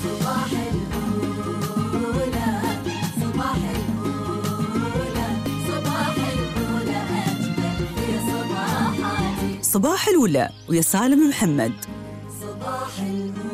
صباح الأولى، صباح الأولى، صباح الأولى أجمل في صباحاتي. صباح الأولى ويا سالم محمد. صباح الأولى.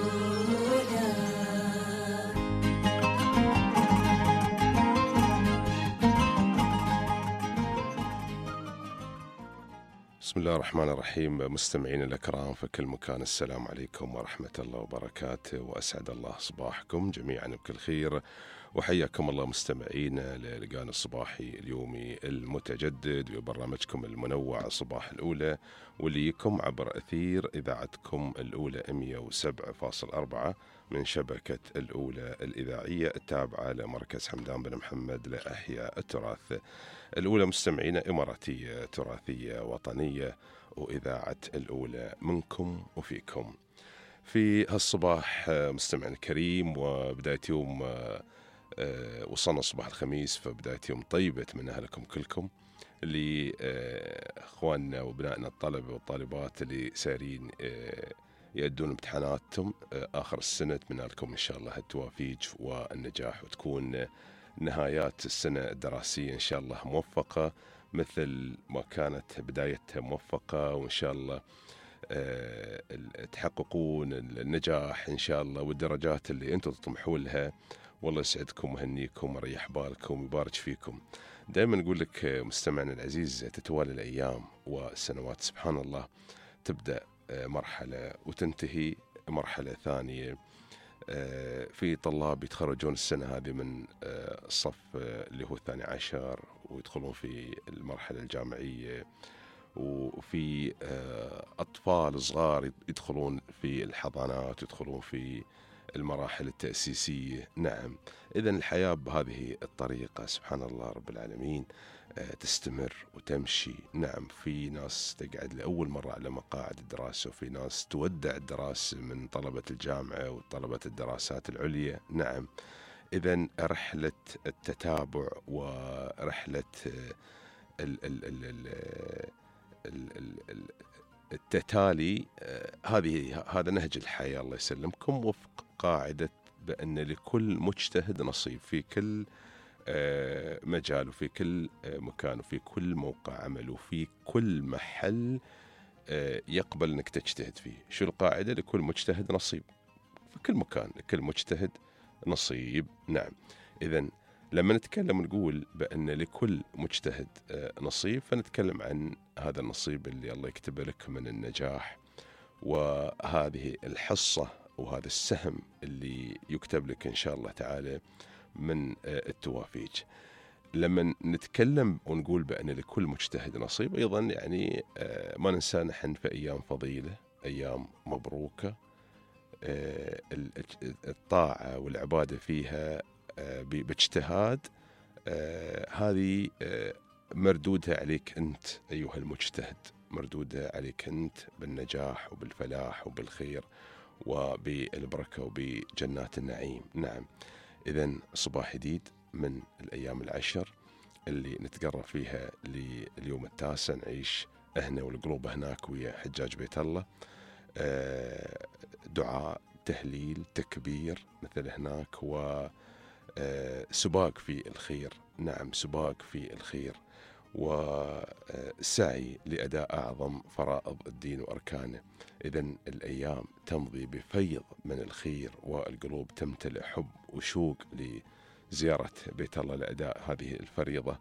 بسم الله الرحمن الرحيم. مستمعين الأكرام في كل مكان، السلام عليكم ورحمة الله وبركاته، وأسعد الله صباحكم جميعا بكل خير، وحياكم الله مستمعين للقانا الصباحي اليومي المتجدد وبرنامجكم المنوع صباح الأولى، واللي يكم عبر أثير إذاعتكم الأولى 107.4 من شبكة الأولى الإذاعية التابعة لمركز حمدان بن محمد لأحياء التراث. الأولى مستمعين إماراتية تراثية وطنية، وإذاعة الأولى منكم وفيكم. في هالصباح مستمعنا الكريم وبداية يوم وصلنا صباح الخميس، فبداية يوم طيبة أتمنى لكم كلكم، لإخواننا وبنائنا الطلبة والطالبات اللي سارين يؤدون امتحاناتهم آخر السنة. أتمنى لكم إن شاء الله التوافيق والنجاح، وتكون نهايات السنة الدراسية إن شاء الله موفقة مثل ما كانت بدايتها موفقة، وإن شاء الله تحققون النجاح إن شاء الله والدرجات اللي أنتم تطمحون لها. والله يسعدكم ويهنيكم ويريح بالكم ويبارك فيكم. دائما نقول لك مستمعنا العزيز، تتوالى الأيام والسنوات سبحان الله، تبدأ مرحلة وتنتهي مرحلة ثانية. في طلاب يتخرجون السنة هذه من الصف اللي هو 12 ويدخلون في المرحلة الجامعية، وفي أطفال صغار يدخلون في الحضانات، يدخلون في المراحل التأسيسية. نعم، إذن الحياة بهذه الطريقة سبحان الله رب العالمين تستمر وتمشي. نعم، في ناس تقعد لأول مرة على مقاعد الدراسة، وفي ناس تودع الدراسة من طلبة الجامعة وطلبة الدراسات العليا. نعم، إذن رحلة التتابع ورحلة التتالي هذا نهج الحياة الله يسلمكم، وفق قاعدة بأن لكل مجتهد نصيب في كل مجال، وفي كل مكان، وفي كل موقع عمل، وفي كل محل يقبل أنك تجتهد فيه. شو القاعدة؟ لكل مجتهد نصيب في كل مكان، لكل مجتهد نصيب. نعم، إذن لما نتكلم نقول بأن لكل مجتهد نصيب، فنتكلم عن هذا النصيب اللي الله يكتب لك من النجاح، وهذه الحصة وهذا السهم اللي يكتب لك إن شاء الله تعالى من التوافيق. لما نتكلم ونقول بأن لكل مجتهد نصيب، أيضا يعني ما ننسى نحن في أيام فضيلة، أيام مبروكة، الطاعة والعبادة فيها باجتهاد، هذه مردودها عليك أنت أيها المجتهد، مردودها عليك أنت بالنجاح وبالفلاح وبالخير وبالبركة وبجنات النعيم. نعم، إذن صباح جديد من الأيام العشر اللي نتقرب فيها لليوم التاسع، نعيش هنا والقلوب هناك ويا حجاج بيت الله، دعاء، تهليل، تكبير مثل هناك، وسباق في الخير. نعم، سباق في الخير، وسعي لأداء أعظم فرائض الدين وأركانه. إذن الأيام تمضي بفيض من الخير، والقلوب تمتلئ حب وشوق لزيارة بيت الله لأداء هذه الفريضة.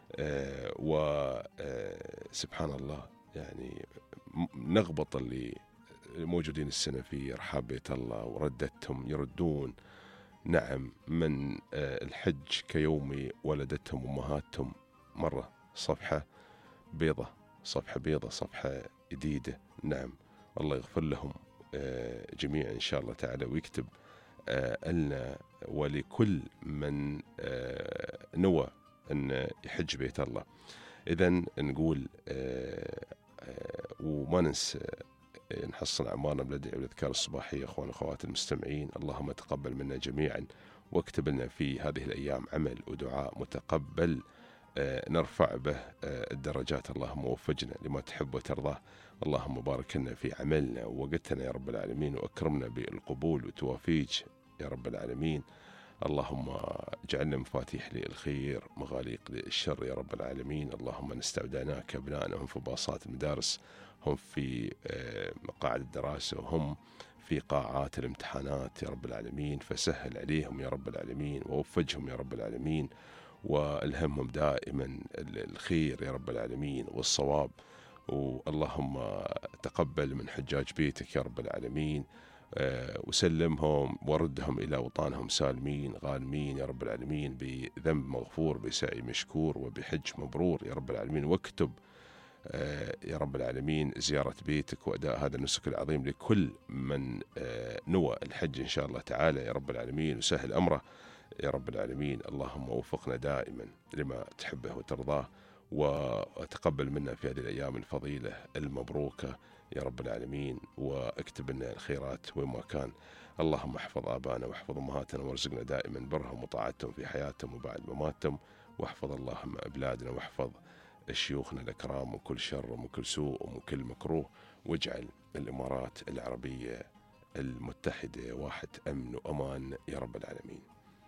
وسبحان الله يعني نغبط اللي موجودين السنة في رحاب بيت الله وردتهم يردون. نعم، من الحج كيوم ولدتهم أمهاتهم، مرة صفحة بيضة، صفحة بيضة، صفحة جديدة. نعم، الله يغفر لهم جميعا إن شاء الله تعالى، ويكتب لنا ولكل من نوى أن يحج بيت الله. إذن نقول وما ننسى نحصل أعمارنا بالأدعية والأذكار الصباحية. أخوان وأخوات المستمعين، اللهم تقبل منا جميعا، واكتب لنا في هذه الأيام عمل ودعاء متقبل نرفع به الدرجات. اللهم وفقنا لما تحب وترضاه. اللهم بارك لنا في عملنا ووقتنا يا رب العالمين، وأكرمنا بالقبول وتوافيج يا رب العالمين. اللهم اجعلنا مفاتيح للخير مغاليق للشر يا رب العالمين. اللهم نستودعناك أبنائنا هم في باصات المدارس، هم في مقاعد الدراسة، وهم في قاعات الامتحانات يا رب العالمين، فسهل عليهم يا رب العالمين، ووفجهم يا رب العالمين، والهمهم دائما الخير يا رب العالمين والصواب. واللهم تقبل من حجاج بيتك يا رب العالمين، وسلمهم وردهم إلى وطانهم سالمين غانمين يا رب العالمين، بذنب مغفور، بسعي مشكور، وبحج مبرور يا رب العالمين. واكتب يا رب العالمين زيارة بيتك وأداء هذا النسك العظيم لكل من نوى الحج إن شاء الله تعالى يا رب العالمين، وسهل أمره يا رب العالمين. اللهم وفقنا دائما لما تحبه وترضاه، وتقبل منا في هذه الأيام الفضيلة المبروكة يا رب العالمين، واكتب لنا الخيرات وين ما كان. اللهم احفظ آبانا واحفظ أمهاتنا، وارزقنا دائما برهم وطاعتهم في حياتهم وبعد مماتهم. واحفظ اللهم أبلادنا، واحفظ شيوخنا الأكرام من كل شر ومن كل سوء ومن كل مكروه. واجعل الإمارات العربية المتحدة واحد أمن وأمان يا رب العالمين.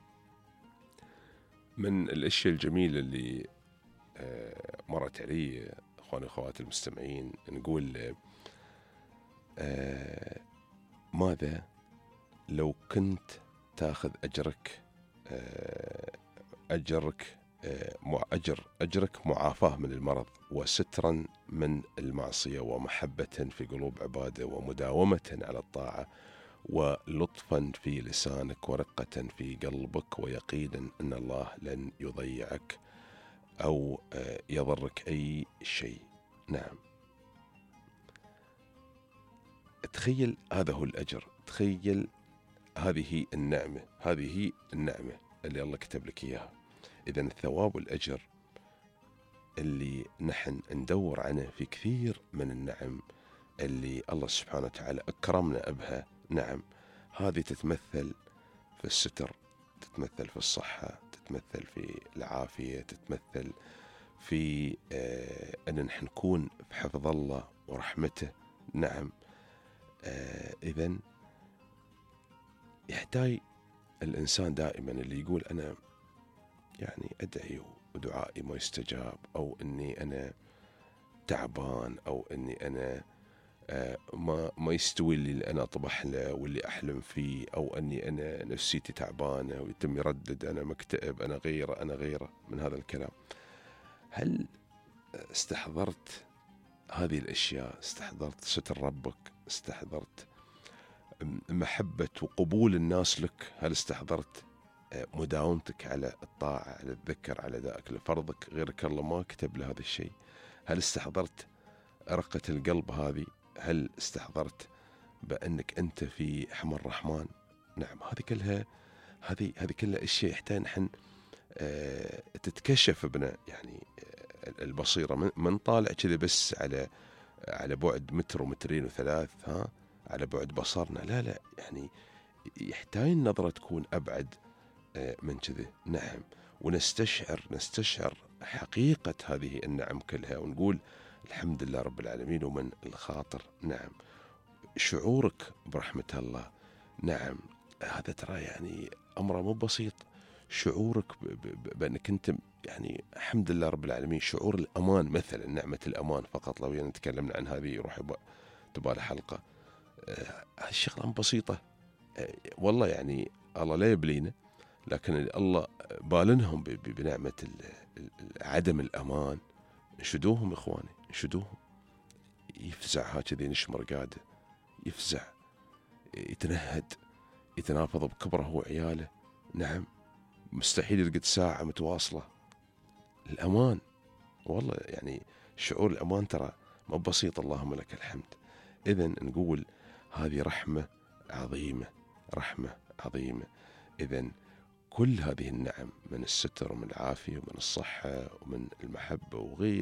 من الأشياء الجميلة اللي مرت علي أخواني وأخواتي المستمعين، نقول ماذا لو كنت تاخذ أجرك معافاة من المرض، وسترا من المعصية، ومحبة في قلوب عباده، ومداومة على الطاعة، ولطفا في لسانك، ورقة في قلبك، ويقينا أن الله لن يضيعك أو يضرك أي شيء. نعم، تخيل هذا هو الأجر، تخيل هذه النعمة اللي الله كتب لك إياها. إذن الثواب والأجر اللي نحن ندور عنه في كثير من النعم اللي الله سبحانه وتعالى أكرمنا بها. نعم، هذه تتمثل في الستر، تتمثل في الصحة، تتمثل في العافية، تتمثل في أن نحن نكون في حفظ الله ورحمته. نعم، إذن يحتاج الإنسان دائما اللي يقول أنا يعني أدعي ودعائي ما يستجاب، أو أني أنا تعبان، أو أني أنا ما يستوي اللي أنا أطمح له واللي أحلم فيه، أو أني أنا نفسيتي تعبانة ويتم يردد أنا مكتئب، أنا غيره من هذا الكلام. هل استحضرت هذه الأشياء؟ استحضرت ستر ربك؟ استحضرت محبة وقبول الناس لك؟ هل استحضرت مداومتك على الطاعة، على الذكر، على أدائك لفرضك؟ غيرك الله ما كتب له هذا الشيء. هل استحضرت رقة القلب هذه؟ هل استحضرت بأنك أنت في حمى الرحمن؟ نعم، هذه كلها أشياء يحتاج نحن تتكشف بنا يعني البصيرة. من طالع كذا بس على بعد متر ومترين وثلاث، على بعد بصرنا، لا يعني يحتاج النظرة تكون أبعد من كذا. نعم، ونستشعر حقيقة هذه النعم كلها، ونقول الحمد لله رب العالمين. ومن الخاطر نعم شعورك برحمة الله. نعم، هذا ترى يعني أمر مو بسيط. شعورك بأنك أنت يعني الحمد لله رب العالمين. شعور الأمان مثلا، نعمة الأمان فقط لو يعني تكلمنا عن هذه يروح تبالي حلقة. هالشغلة بسيطة والله، يعني الله لا يبلينا، لكن الله بالنهم بنعمة عدم الأمان. انشدوهم يا إخواني، انشدوهم. يفزع هكذا، نشمر قاده، يفزع، يتنهد، يتنافض بكبره هو وعياله. نعم، مستحيل يرقد ساعة متواصلة. الأمان والله يعني شعور الأمان ترى ما بسيط، اللهم لك الحمد. إذن نقول هذه رحمة عظيمة، رحمة عظيمة. إذن كل هذه النعم من الستر ومن العافية ومن الصحة ومن المحبة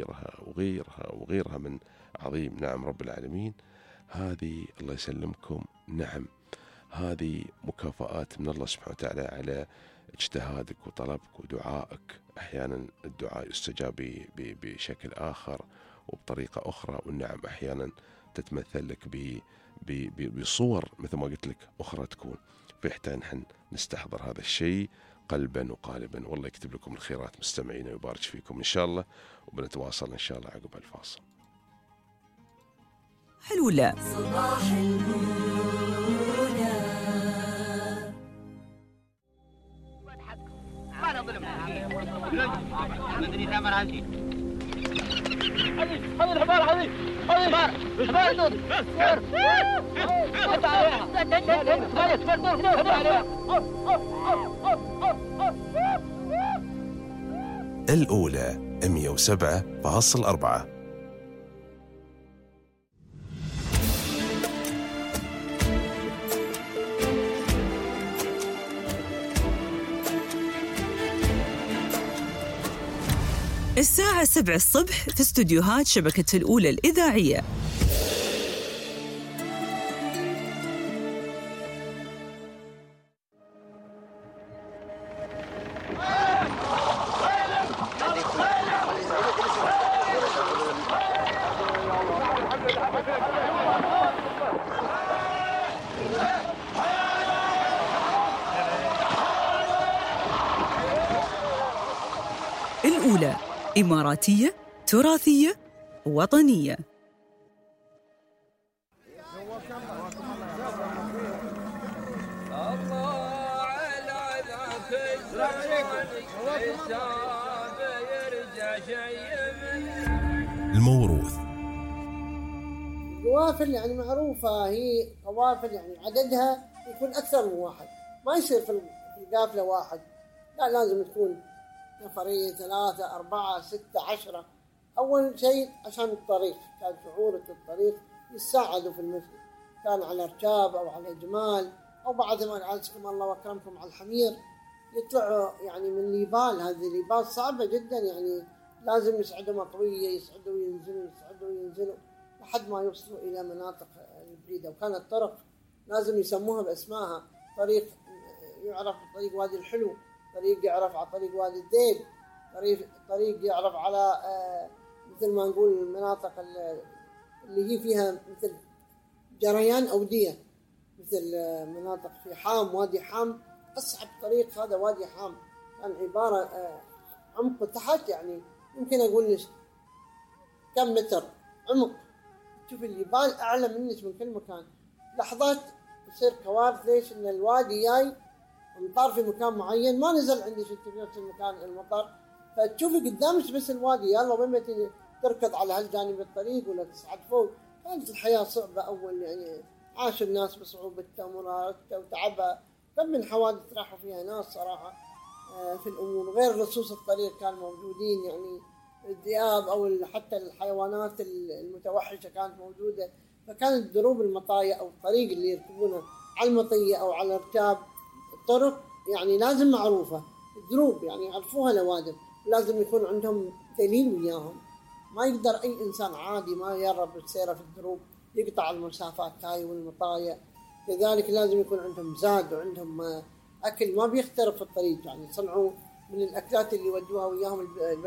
وغيرها من عظيم نعم رب العالمين، هذه الله يسلمكم نعم، هذه مكافآت من الله سبحانه وتعالى على اجتهادك وطلبك ودعائك أحيانا الدعاء يستجاب بشكل آخر وبطريقة أخرى، والنعم أحيانا تتمثل لك بصور مثل ما قلت لك أخرى تكون. فيحتاج نحن نستحضر هذا الشيء قلبا وقالبا. والله يكتب لكم الخيرات مستمعين ويبارك فيكم إن شاء الله، وبنتواصل إن شاء الله عقب الفاصل. حلو لا صباح الهدى. ما نظلم مدري ثمر عندي هذه الحمار هذه حمار دود الأولى 107.4. الساعة 7 الصبح في استوديوهات شبكة الأولى الإذاعية. الأولى إماراتية، تراثية، وطنية. الموروث. القوافل يعني معروفة، هي قوافل يعني عددها يكون أكثر من واحد، ما يصير في القافلة واحد، لا لازم تكون نفرين 3 4 6 10. أول شيء عشان الطريق، كان شعورة الطريق يساعدوا في المشي، كان على ركاب أو على جمال أو بعد ما عزكم الله وأكرمكم على الحمير، يطلعوا يعني من ليبال. هذه ليبال صعبة جدا، يعني لازم يصعدوا مطوية، يصعدوا وينزلوا يصعدوا وينزلوا لحد ما يوصلوا إلى مناطق بعيدة. وكانت الطرق لازم يسموها بأسمائها، طريق يعرف طريق وادي الحلو، طريق يعرف على طريق وادي الديل، طريق يعرف على مثل ما نقول المناطق اللي هي فيها مثل جريان أودية، مثل مناطق في حام، وادي حام أصعب طريق هذا وادي حام، كان عبارة عمق تحت، يعني يمكن أقول كم متر عمق، تشوف الجبال أعلى منك من كل مكان. لحظات يصير كوارث، ليش؟ إن الوادي جاي مطار في مكان معين، ما نزل عندي في نفس المكان المطار، فتشوفي قدامك بس الوادي، يلا وين تركض على هالجانب الطريق ولا تصعد فوق. كانت الحياة صعبة أول، يعني عاش الناس بصعوبتها ومرارتها وتعبها. كم من حوادث راحوا فيها ناس صراحة في الأمور، غير لصوص الطريق كانوا موجودين، يعني الذئاب أو حتى الحيوانات المتوحشة كانت موجودة. فكانت دروب المطايا أو الطريق اللي يركبونها على المطية أو على ركاب الطرق يعني لازم معروفة، الدروب يعني يعرفوها لوادم، لازم يكون عندهم دليل وياهم. ما يقدر أي إنسان عادي ما يقرب السيرة في الدروب، يقطع المسافات هاي والمطايا. كذلك لازم يكون عندهم زاد وعندهم أكل ما بيخترب في الطريق، يعني يصنعوا من الأكلات اللي يودوها وياهم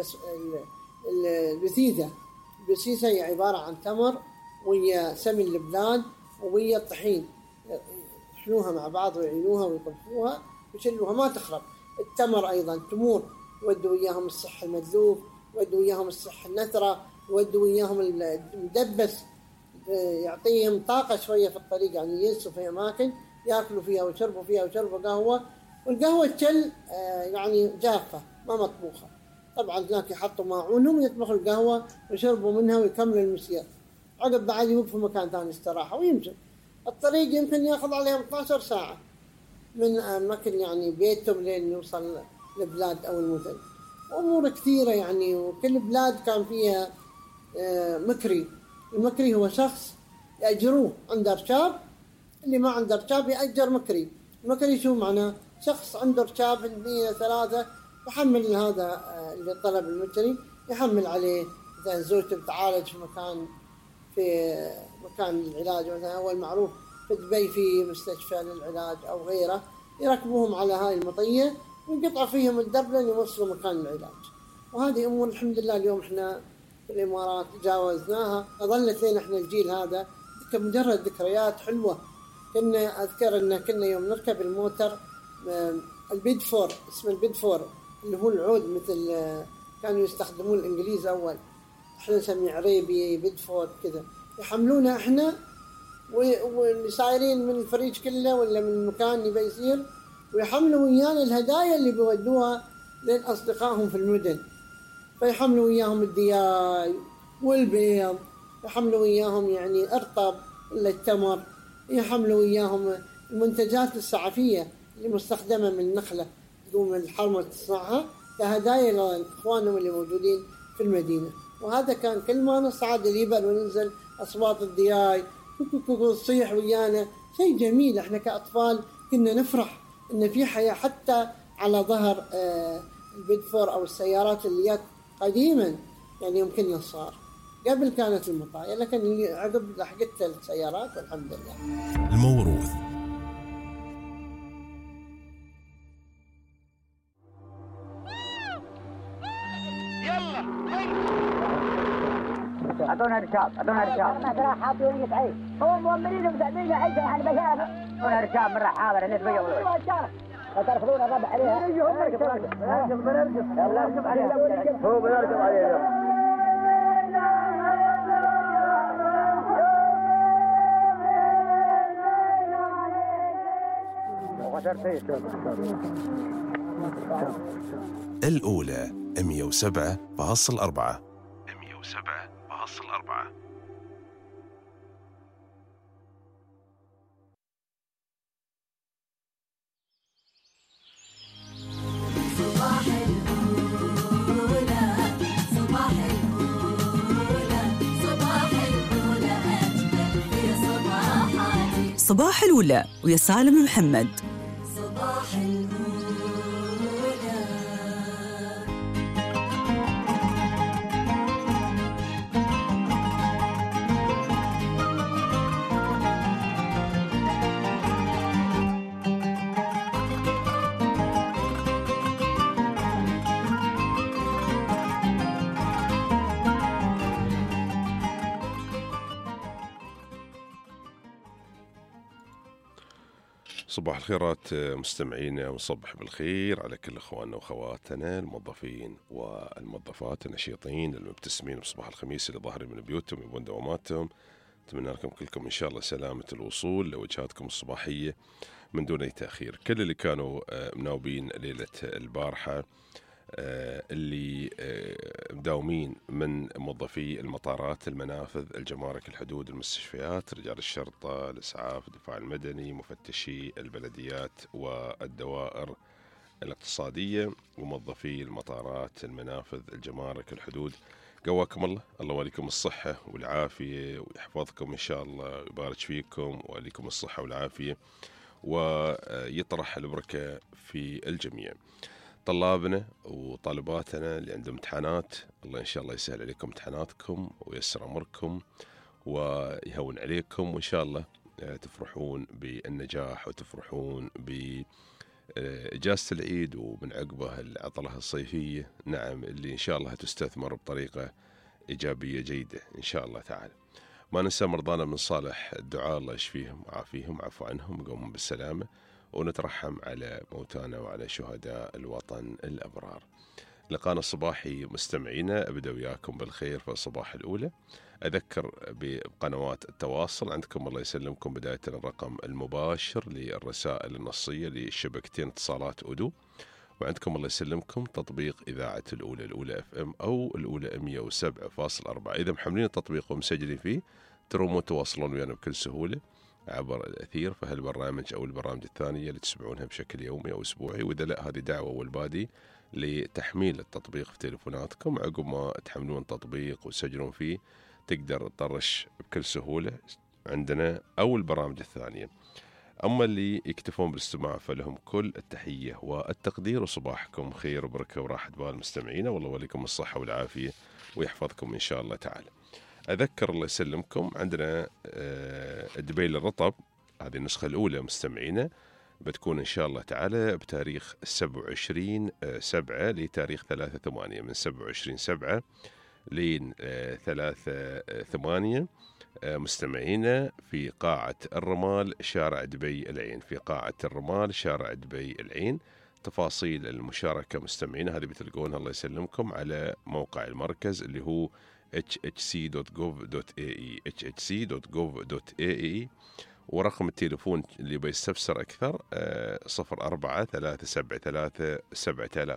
البثيثة. البثيثة هي عبارة عن تمر ويا سمن البلاد ويا الطحين، يحلوها مع بعض ويعينوها ويطبخوها ويشلوها ما تخرب. التمر أيضا تمور، يودوا وياهم الصح المدلوب، يودوا وياهم الصح النثرة، يودوا وياهم المدبس، يعطيهم طاقة شوية في الطريق، يعني يجلسوا في أماكن يأكلوا فيها ويشربوا فيها ويشربوا قهوة. والقهوة تشل يعني جافة ما مطبوخة، طبعا هناك يحطوا ماعونهم يطبخوا القهوة ويشربوا منها ويكملوا المسير. عقب بعد يوقفوا مكان ثاني استراحة ويمشوا. الطريق يمكن يأخذ عليهم 12 ساعة من مكان يعني بيتهم لين يوصل لبلاد أو المدن. أمور كثيرة يعني، وكل بلاد كان فيها مكري. المكري هو شخص يأجروه عنده ركاب، اللي ما عنده ركاب يأجر مكري. المكري شو معناه؟ شخص عنده ركاب 2 3 يحمل هذا اللي طلب المكري، يحمل عليه مثلا زوجته بتعالج في مكان العلاج، مثلا أول معروف في دبي في مستشفى للعلاج أو غيره، يركبوهم على هاي المطية وينقطع فيهم الدرب لين يوصلوا مكان العلاج. وهذه أمور الحمد لله اليوم إحنا في الإمارات تجاوزناها، ظلت لنا إحنا الجيل هذا مجرد ذكريات حلوة. كنا أذكر إن كنا يوم نركب الموتر البيدفور، اسمه البيدفور اللي هو العود، مثل كانوا يستخدمون الإنجليز أول، إحنا نسميه عريبي بيدفور كذا، يحملونا إحنا واللي سايرين من الفريج كله ولا من المكان اللي بيصير، ويحملوا ويانا الهدايا اللي بيودوها لين أصدقائهم في المدن. فيحملوا وياهم الدياي والبيض، يحملوا وياهم يعني أرطب ولا التمر، يحملوا وياهم المنتجات السعفية اللي مستخدمة من النخلة تقوم الحرمة تصنعها كهدايا لإخوانهم اللي موجودين في المدينة. وهذا كان كل ما نصعد الجبل وننزل أصوات الدياي تصيح ويانا، شيء جميل. احنا كأطفال كنا نفرح إن في حياة حتى على ظهر البيدفور أو السيارات اللي جت قديما، يعني يمكن صار قبل كانت المطايا، لكن عقب لحقت السيارات والحمد لله. الموروث. اعطونا ركاب، اعطونا ركاب. مثلا حاطين يتعيش هو مؤمنين ومساعدين عيشه يعني بشاره. اعطونا ركاب من رحابه اللي تبيعوا فترفضون الربح عليها. نركب يلا نركب عليها. هو بنركب عليها. الأولى 107.4. 107.4. صباح الأولى، صباح الأولى، صباح الأولى أجمل في صباحاتي. صباح الأولى ويا سالم محمد. صباح الأولى. صباح الخيرات مستمعينا، ونصبح بالخير على كل اخواننا واخواتنا الموظفين والموظفات النشيطين المبتسمين بصباح الخميس اللي ظاهرين من بيوتهم يبون دواماتهم. اتمنى لكم كلكم ان شاء الله سلامة الوصول لوجهاتكم الصباحية من دون اي تأخير. كل اللي كانوا مناوبين ليلة البارحة، اللي مداومين من موظفي المطارات، المنافذ، الجمارك، الحدود، المستشفيات، رجال الشرطة، الإسعاف، الدفاع المدني، مفتشي البلديات والدوائر الاقتصادية، وموظفي المطارات، المنافذ، الجمارك، الحدود، قواكم الله. الله وليكم الصحة والعافية ويحفظكم إن شاء الله ويبارك فيكم وليكم الصحة والعافية ويطرح البركة في الجميع. طلابنا وطالباتنا اللي عندهم امتحانات، الله إن شاء الله يسهل عليكم امتحاناتكم وييسر أمركم ويهون عليكم، وإن شاء الله تفرحون بالنجاح وتفرحون بإجازة العيد ومن عقبه العطلة الصيفية، نعم، اللي إن شاء الله تستثمر بطريقة إيجابية جيدة إن شاء الله تعالى. ما ننسى مرضانا من صالح الدعاء، الله يشفيهم وعافيهم وعفو عنهم ويقومهم بالسلامة، ونترحم على موتانا وعلى شهداء الوطن الأبرار. لقانا الصباحي مستمعينا، أبدأ وياكم بالخير في الصباح الأولى. أذكر بقنوات التواصل عندكم، الله يسلمكم، بداية الرقم المباشر للرسائل النصية لشبكتين اتصالات أودو، وعندكم الله يسلمكم تطبيق إذاعة الأولى FM أو الأولى 107.4. إذا محملين التطبيق ومسجلين فيه ترومون تواصلون ويانا بكل سهولة عبر الأثير في هالبرنامج أو البرامج الثانية اللي تسمعونها بشكل يومي أو أسبوعي. وإذا لا، هذه دعوة والبادي لتحميل التطبيق في تليفوناتكم. عقب ما تحملون التطبيق وتسجلون فيه تقدر تطرش بكل سهولة عندنا أو البرامج الثانية. أما اللي يكتفون بالاستماع فلهم كل التحية والتقدير، وصباحكم خير وبركة وراحة بال مستمعينا، والله وليكم الصحة والعافية ويحفظكم إن شاء الله تعالى. أذكر الله يسلمكم عندنا الدبيل الرطب، هذه النسخة الأولى مستمعينا بتكون إن شاء الله تعالى بتاريخ 27/7 لتاريخ 3/8، من 27/7 لين 3/8 مستمعينا في قاعة الرمال شارع دبي العين، في قاعة الرمال شارع دبي العين. تفاصيل المشاركة مستمعينا هذه بتلقونها الله يسلمكم على موقع المركز اللي هو hhc.gov.ae hhc.gov.ae. ورقم التليفون اللي بيستفسر أكثر 04-373-7000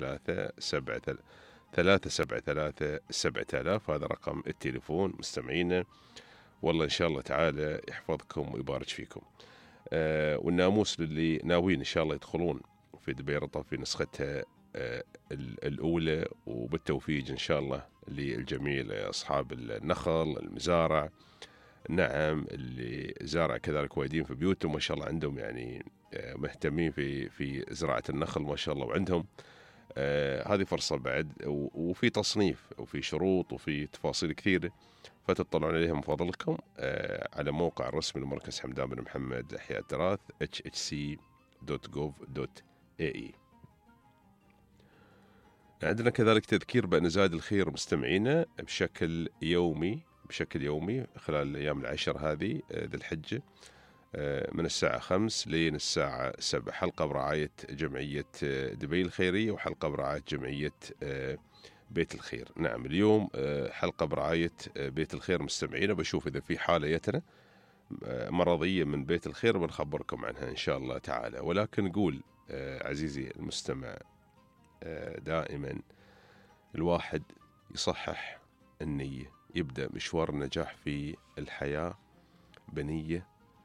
373-7000. هذا رقم التليفون مستمعينا. والله إن شاء الله تعالى يحفظكم ويبارك فيكم. والناموس للي ناويين إن شاء الله يدخلون في دبي رطب في نسختها الأولى، وبالتوفيق إن شاء الله للجميع، أصحاب النخل المزارع، نعم اللي زارع كذلك وايدين في بيوتهم ما شاء الله عندهم يعني مهتمين في زراعة النخل ما شاء الله، وعندهم هذه فرصة بعد، وفي تصنيف وفي شروط وفي تفاصيل كثيرة، فتطلعون عليها من فضلكم على موقع الرسمي لمركز حمدان بن محمد أحياء التراث hhc.gov.ae. عندنا كذلك تذكير بأن زاد الخير مستمعينا بشكل يومي خلال الأيام العشر هذه ذي الحجة، من الساعة 5 لين الساعة 7، حلقة برعاية جمعية دبي الخيرية وحلقة برعاية جمعية بيت الخير. نعم اليوم حلقة برعاية بيت الخير مستمعينا. بشوف إذا في حالة يتنا مرضية من بيت الخير بنخبركم عنها إن شاء الله تعالى. ولكن نقول عزيزي المستمع دائما الواحد يصحح النية، يبدأ مشوار النجاح في الحياة بنية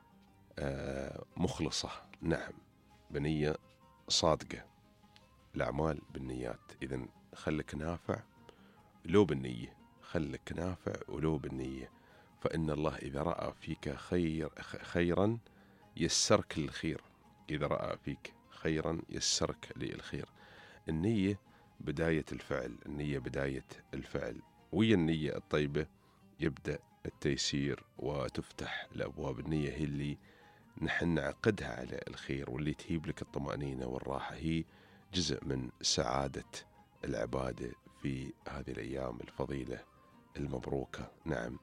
مخلصة، نعم بنية صادقة. الأعمال بالنيات، إذن خلك نافع لو بالنية، خلك نافع ولو بالنية، فإن الله إذا رأى فيك خيرا يسرك للخير، إذا رأى فيك خيرا يسرك للخير. النية بداية الفعل، النية بداية الفعل، ويا النية الطيبة يبدأ التيسير وتفتح الأبواب. النية هي اللي نحن نعقدها على الخير، واللي تهيب لك الطمأنينة والراحة، هي جزء من سعادة العبادة في هذه الأيام الفضيلة المبروكة. نعم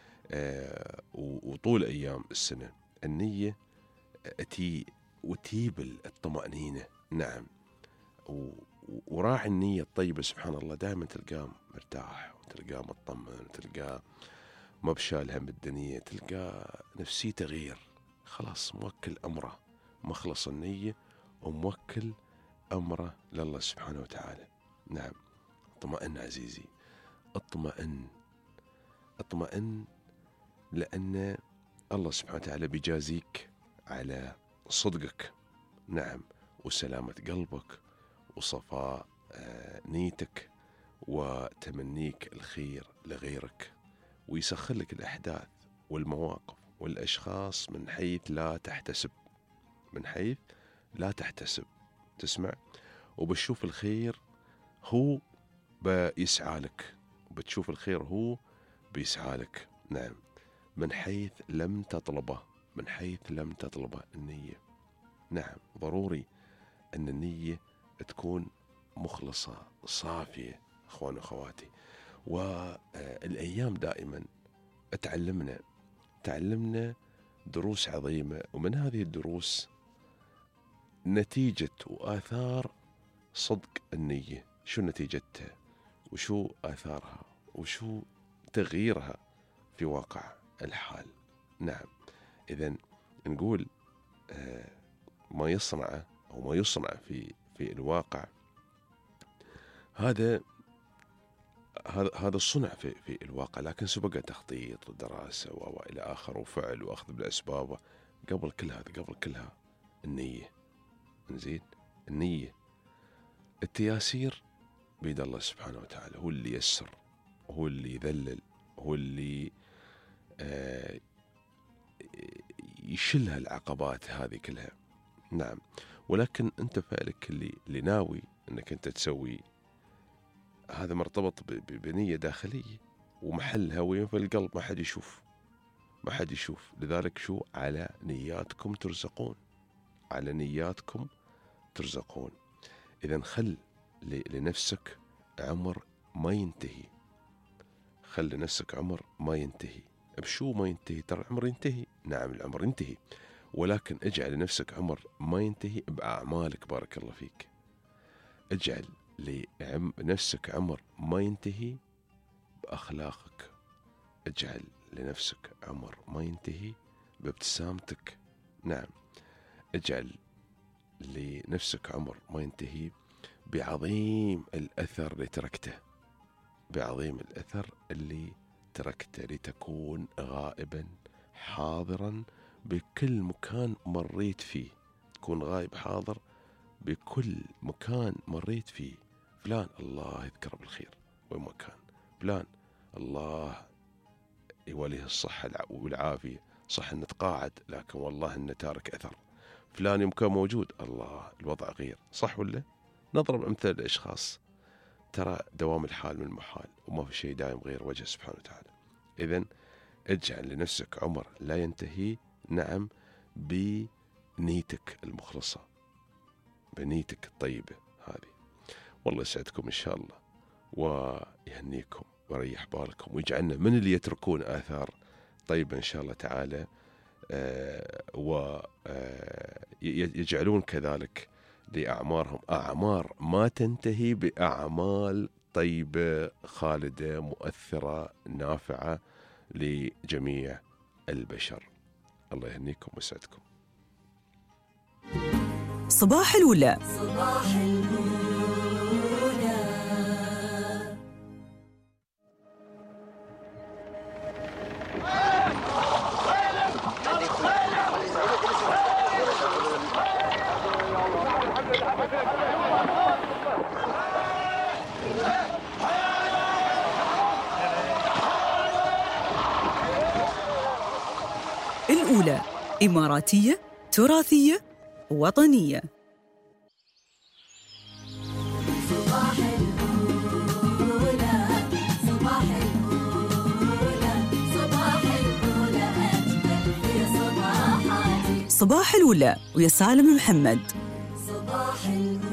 وطول أيام السنة النية وتهيب الطمأنينة. نعم وراعي النية الطيبة سبحان الله دائما تلقاه مرتاح، وتلقاه مطمن، وتلقاه ما بشال هم الدنيا، تلقاه نفسيته غير، خلاص موكل أمره، مخلص النية وموكل أمره لله سبحانه وتعالى. نعم اطمئن عزيزي، اطمئن لأن الله سبحانه وتعالى بيجازيك على صدقك، نعم، وسلامة قلبك وصفاء نيتك وتمنيك الخير لغيرك، ويسخر لك الأحداث والمواقف والأشخاص من حيث لا تحتسب، من حيث لا تحتسب. تسمع وبتشوف الخير هو بيسعى لك، وبتشوف الخير هو بيسعى لك. نعم من حيث لم تطلبه، من حيث لم تطلبه النية. نعم ضروري أن النية تكون مخلصة صافية أخوان وأخواتي. والأيام دائما تعلمنا دروس عظيمة، ومن هذه الدروس نتيجة وآثار صدق النية. شو نتيجتها وشو آثارها وشو تغييرها في واقع الحال. نعم إذن نقول ما يصنع أو ما يصنع في الواقع هذا الصنع في الواقع، لكن سبق تخطيط ودراسة وإلى آخر وفعل وأخذ بالأسباب. قبل كلها النية. نزيد النية، التياسير بيد الله سبحانه وتعالى، هو اللي يسر، هو اللي يذلل، هو اللي يشلها العقبات هذه كلها. نعم ولكن أنت فعلك اللي ناوي أنك أنت تسوي هذا مرتبط بنية داخلية، ومحلها وين في القلب، ما حد يشوف. لذلك شو على نياتكم ترزقون، على نياتكم ترزقون. إذا خل لنفسك عمر ما ينتهي، خل لنفسك عمر ما ينتهي. بشو ما ينتهي؟ ترى العمر ينتهي، نعم العمر ينتهي، ولكن اجعل لنفسك عمر ما ينتهي بأعمالك. بارك الله فيك. اجعل لنفسك عمر ما ينتهي بأخلاقك، اجعل لنفسك عمر ما ينتهي بابتسامتك. نعم، اجعل لنفسك عمر ما ينتهي بعظيم الأثر اللي تركته، بعظيم الأثر اللي تركته، لتكون غائبا حاضرا بكل مكان مريت فيه. تكون غائب حاضر بكل مكان مريت فيه. فلان الله يذكره بالخير وين ما كان، فلان الله يوليه الصحة والعافية، صح انه تقاعد لكن والله انه تارك أثر. فلان يوم كان موجود الله الوضع غير، صح ولا؟ نضرب أمثال الأشخاص. ترى دوام الحال من المحال، وما في شيء دائم غير وجه سبحانه وتعالى. إذن اجعل لنفسك عمر لا ينتهي، نعم، بنيتك المخلصة، بنيتك الطيبة هذه. والله يسعدكم إن شاء الله ويهنيكم ويريح بالكم ويجعلنا من اللي يتركون آثار طيبة إن شاء الله تعالى، ويجعلون كذلك لأعمارهم أعمار ما تنتهي بأعمال طيبة خالدة مؤثرة نافعة لجميع البشر. الله يهنيكم ويسعدكم. صباح الولاء. صباح الولاء. الأولى إماراتية، تراثية، وطنية. صباح الأولى، صباح الأولى، صباح الأولى أجمل في صباحاتي. صباح الولاء ويا سالم محمد. صباح الأولى.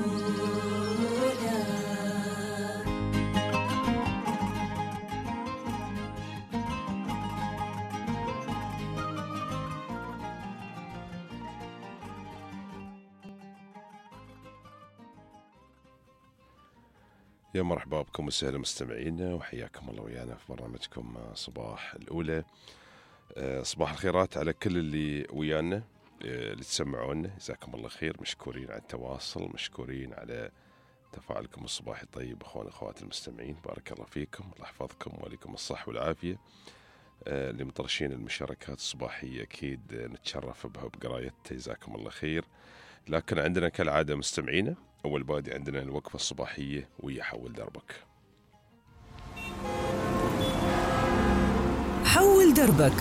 يا مرحبا بكم وسهلا مستمعينا، وحياكم الله ويانا في برنامجكم صباح الأولى. صباح الخيرات على كل اللي ويانا اللي تسمعونا، جزاكم الله خير. مشكورين على التواصل، مشكورين على تفاعلكم الصباحي الطيب. أخوان أخوات المستمعين بارك الله فيكم، الله يحفظكم وليكم الصحة والعافية. اللي مطرشين المشاركات الصباحية أكيد نتشرف بها بقرايتها، جزاكم الله خير. لكن عندنا كالعادة مستمعينا أول بادي عندنا الوقفة الصباحية ويا حول دربك. حول دربك.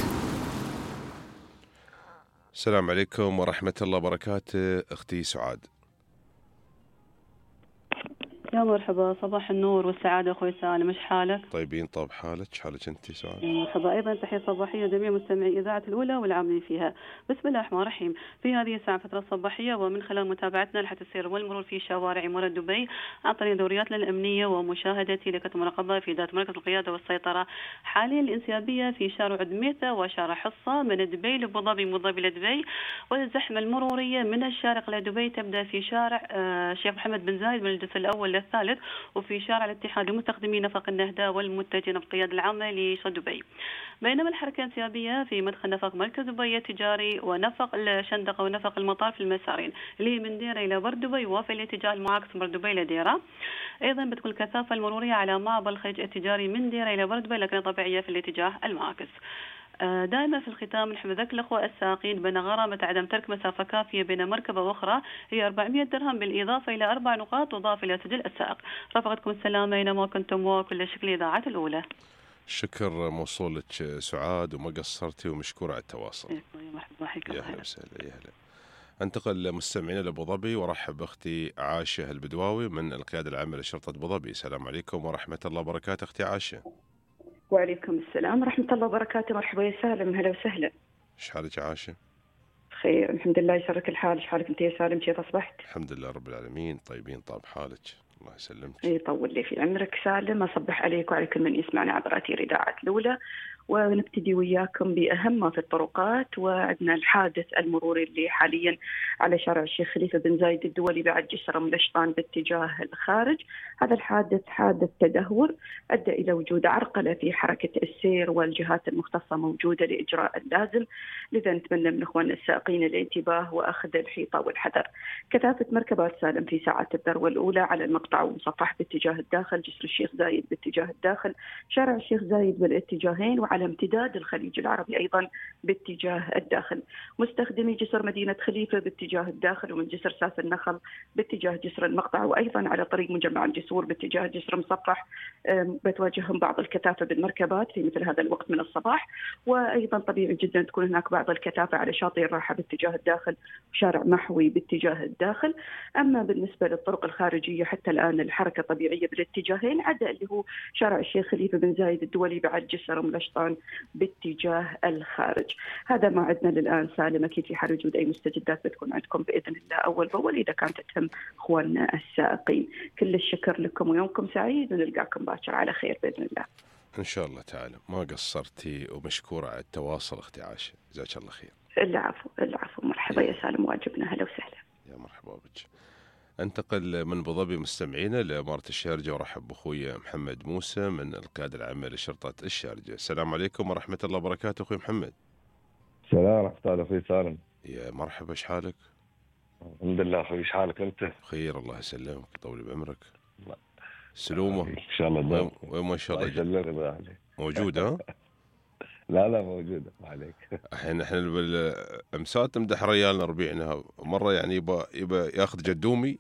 السلام عليكم ورحمة الله وبركاته. أختي سعاد. يا مرحبا، صباح النور والسعادة أخوي سالم، إيش حالك؟ طيبين، طاب حالك، حالك أنت سعاد؟ مرحبا، أيضا تحية صباحية لجميع مستمعي إذاعة الأولى والعاملين فيها. بسم الله الرحمن الرحيم. في هذه الساعة فترة صباحية، ومن خلال متابعتنا لحد السير والمرور في شوارع إمارة دبي عن طريق دورياتنا الأمنية ومشاهدتي لكة المراقبة في ذات مركز القيادة والسيطرة. حاليا الانسيابية في شارع عدميثة وشارع حصة من دبي لأبو ظبي، من ظبي لدبي، والزحمة المرورية من الشارق لدبي تبدأ في شارع الشيخ محمد بن زايد من الجزء الأول للثالث، وفي شارع الاتحاد لمستخدمي نفق النهدى والمتجهين بالقيادة العامة لشط دبي. بينما الحركة الانسيابية في مدخل نفق مركز دبي التجاري ونفق الشندقة ونفق المطار في المسارين اللي هي من ديرة إلى بر دبي، وفي الاتجاه المعاكس من بر دبي لديرة. أيضا بتكون الكثافة المرورية على معبر الخليج التجاري من ديرة إلى بر دبي، لكن طبيعية في الاتجاه المعاكس. دائما في الختام نحب نذكر الأخوة السائقين بأن غرامة عدم ترك مسافة كافية بين مركبة وأخرى هي 400 درهم، بالإضافة إلى 4 نقاط تضاف إلى سجل السائق. رافقتكم السلامة أينما كنتم، وكل شكل إذاعة الأولى. شكر موصول لك سعاد، وما قصرتي، ومشكورة على التواصل. يا مرحبا، يا هلا وسهلا، يا هلا. انتقل مستمعينا لأبو ظبي وارحب بأختي عاشة البدواوي من القيادة العامة لشرطة أبو ظبي. السلام عليكم ورحمة الله وبركاته أختي عاشة. وعليكم السلام ورحمة الله وبركاته. مرحبا يا سالم، هلا وسهلا. ايش حالك يا عاشة؟ خير الحمد لله، يسرك الحال. ايش حالك انت يا سالم؟ كيف اصبحت؟ الحمد لله رب العالمين، طيبين طاب حالك، الله يسلمك. يطول لي في عمرك سالم. اصبح عليك وعلى كل من يسمعنا عبر اثير اذاعه الاولى، ونبتدي وياكم باهم ما في الطرقات. وعندنا الحادث المروري اللي حاليا على شارع الشيخ خليفه بن زايد الدولي بعد جسر ملشطان باتجاه الخارج. هذا الحادث حادث تدهور ادى الى وجود عرقله في حركه السير، والجهات المختصه موجوده لاجراء اللازم. لذا نتمنى من اخواننا السائقين الانتباه واخذ الحيطه والحذر. كثافه مركبات سالم في ساعات الذروه الاولى على المقطع ومصفح باتجاه الداخل، جسر الشيخ زايد باتجاه الداخل، شارع الشيخ زايد بالاتجاهين، وعلى امتداد الخليج العربي ايضا باتجاه الداخل. مستخدمي جسر مدينه خليفه باتجاه الداخل، ومن جسر ساس النخل باتجاه جسر المقطع، وايضا على طريق مجمع الجسور باتجاه جسر مصفح بتواجههم بعض الكثافه بالمركبات في مثل هذا الوقت من الصباح. وايضا طبيعي جدا تكون هناك بعض الكثافه على شاطئ الراحه باتجاه الداخل، وشارع محوي باتجاه الداخل. اما بالنسبه للطرق الخارجيه حتى الان الحركه طبيعيه بالاتجاهين، عدا اللي هو شارع الشيخ خليفه بن زايد الدولي بعد جسر ملشطان باتجاه الخارج. هذا ما عندنا للان سالم. اكيد في حال وجود اي مستجدات بتكون عندكم باذن الله اول باول اذا كانت تهم اخواننا السائقين. كل الشكر لكم ويومكم سعيد، ونلقاكم باكر على خير باذن الله. ان شاء الله تعالى. ما قصرتي ومشكوره على التواصل اختي عاشة، جزاك الله خير. العفو العفو، مرحبا يا سالم، واجبنا. هلا وسهلا. يا مرحبا بك. انتقل من ابو ظبي مستمعينا لاماره الشارجه، وارحب باخوي محمد موسى من القياده العامه لشرطه الشارجه. السلام عليكم ورحمه الله وبركاته اخوي محمد. السلام ورحمة الله أخوي سالم. يا مرحبا، ايش حالك؟ الحمد لله أخوي، ايش حالك أنت؟ خير الله يسلمك، طول بعمرك. سلومه إن شاء الله دوم. وين ما شاء الله الله يسلمك عليك. موجود ها؟ لا موجودة عليك. الحين احنا بالامسات نمدح ريالنا ربيعنا، مره يعني يبى ياخذ جدومي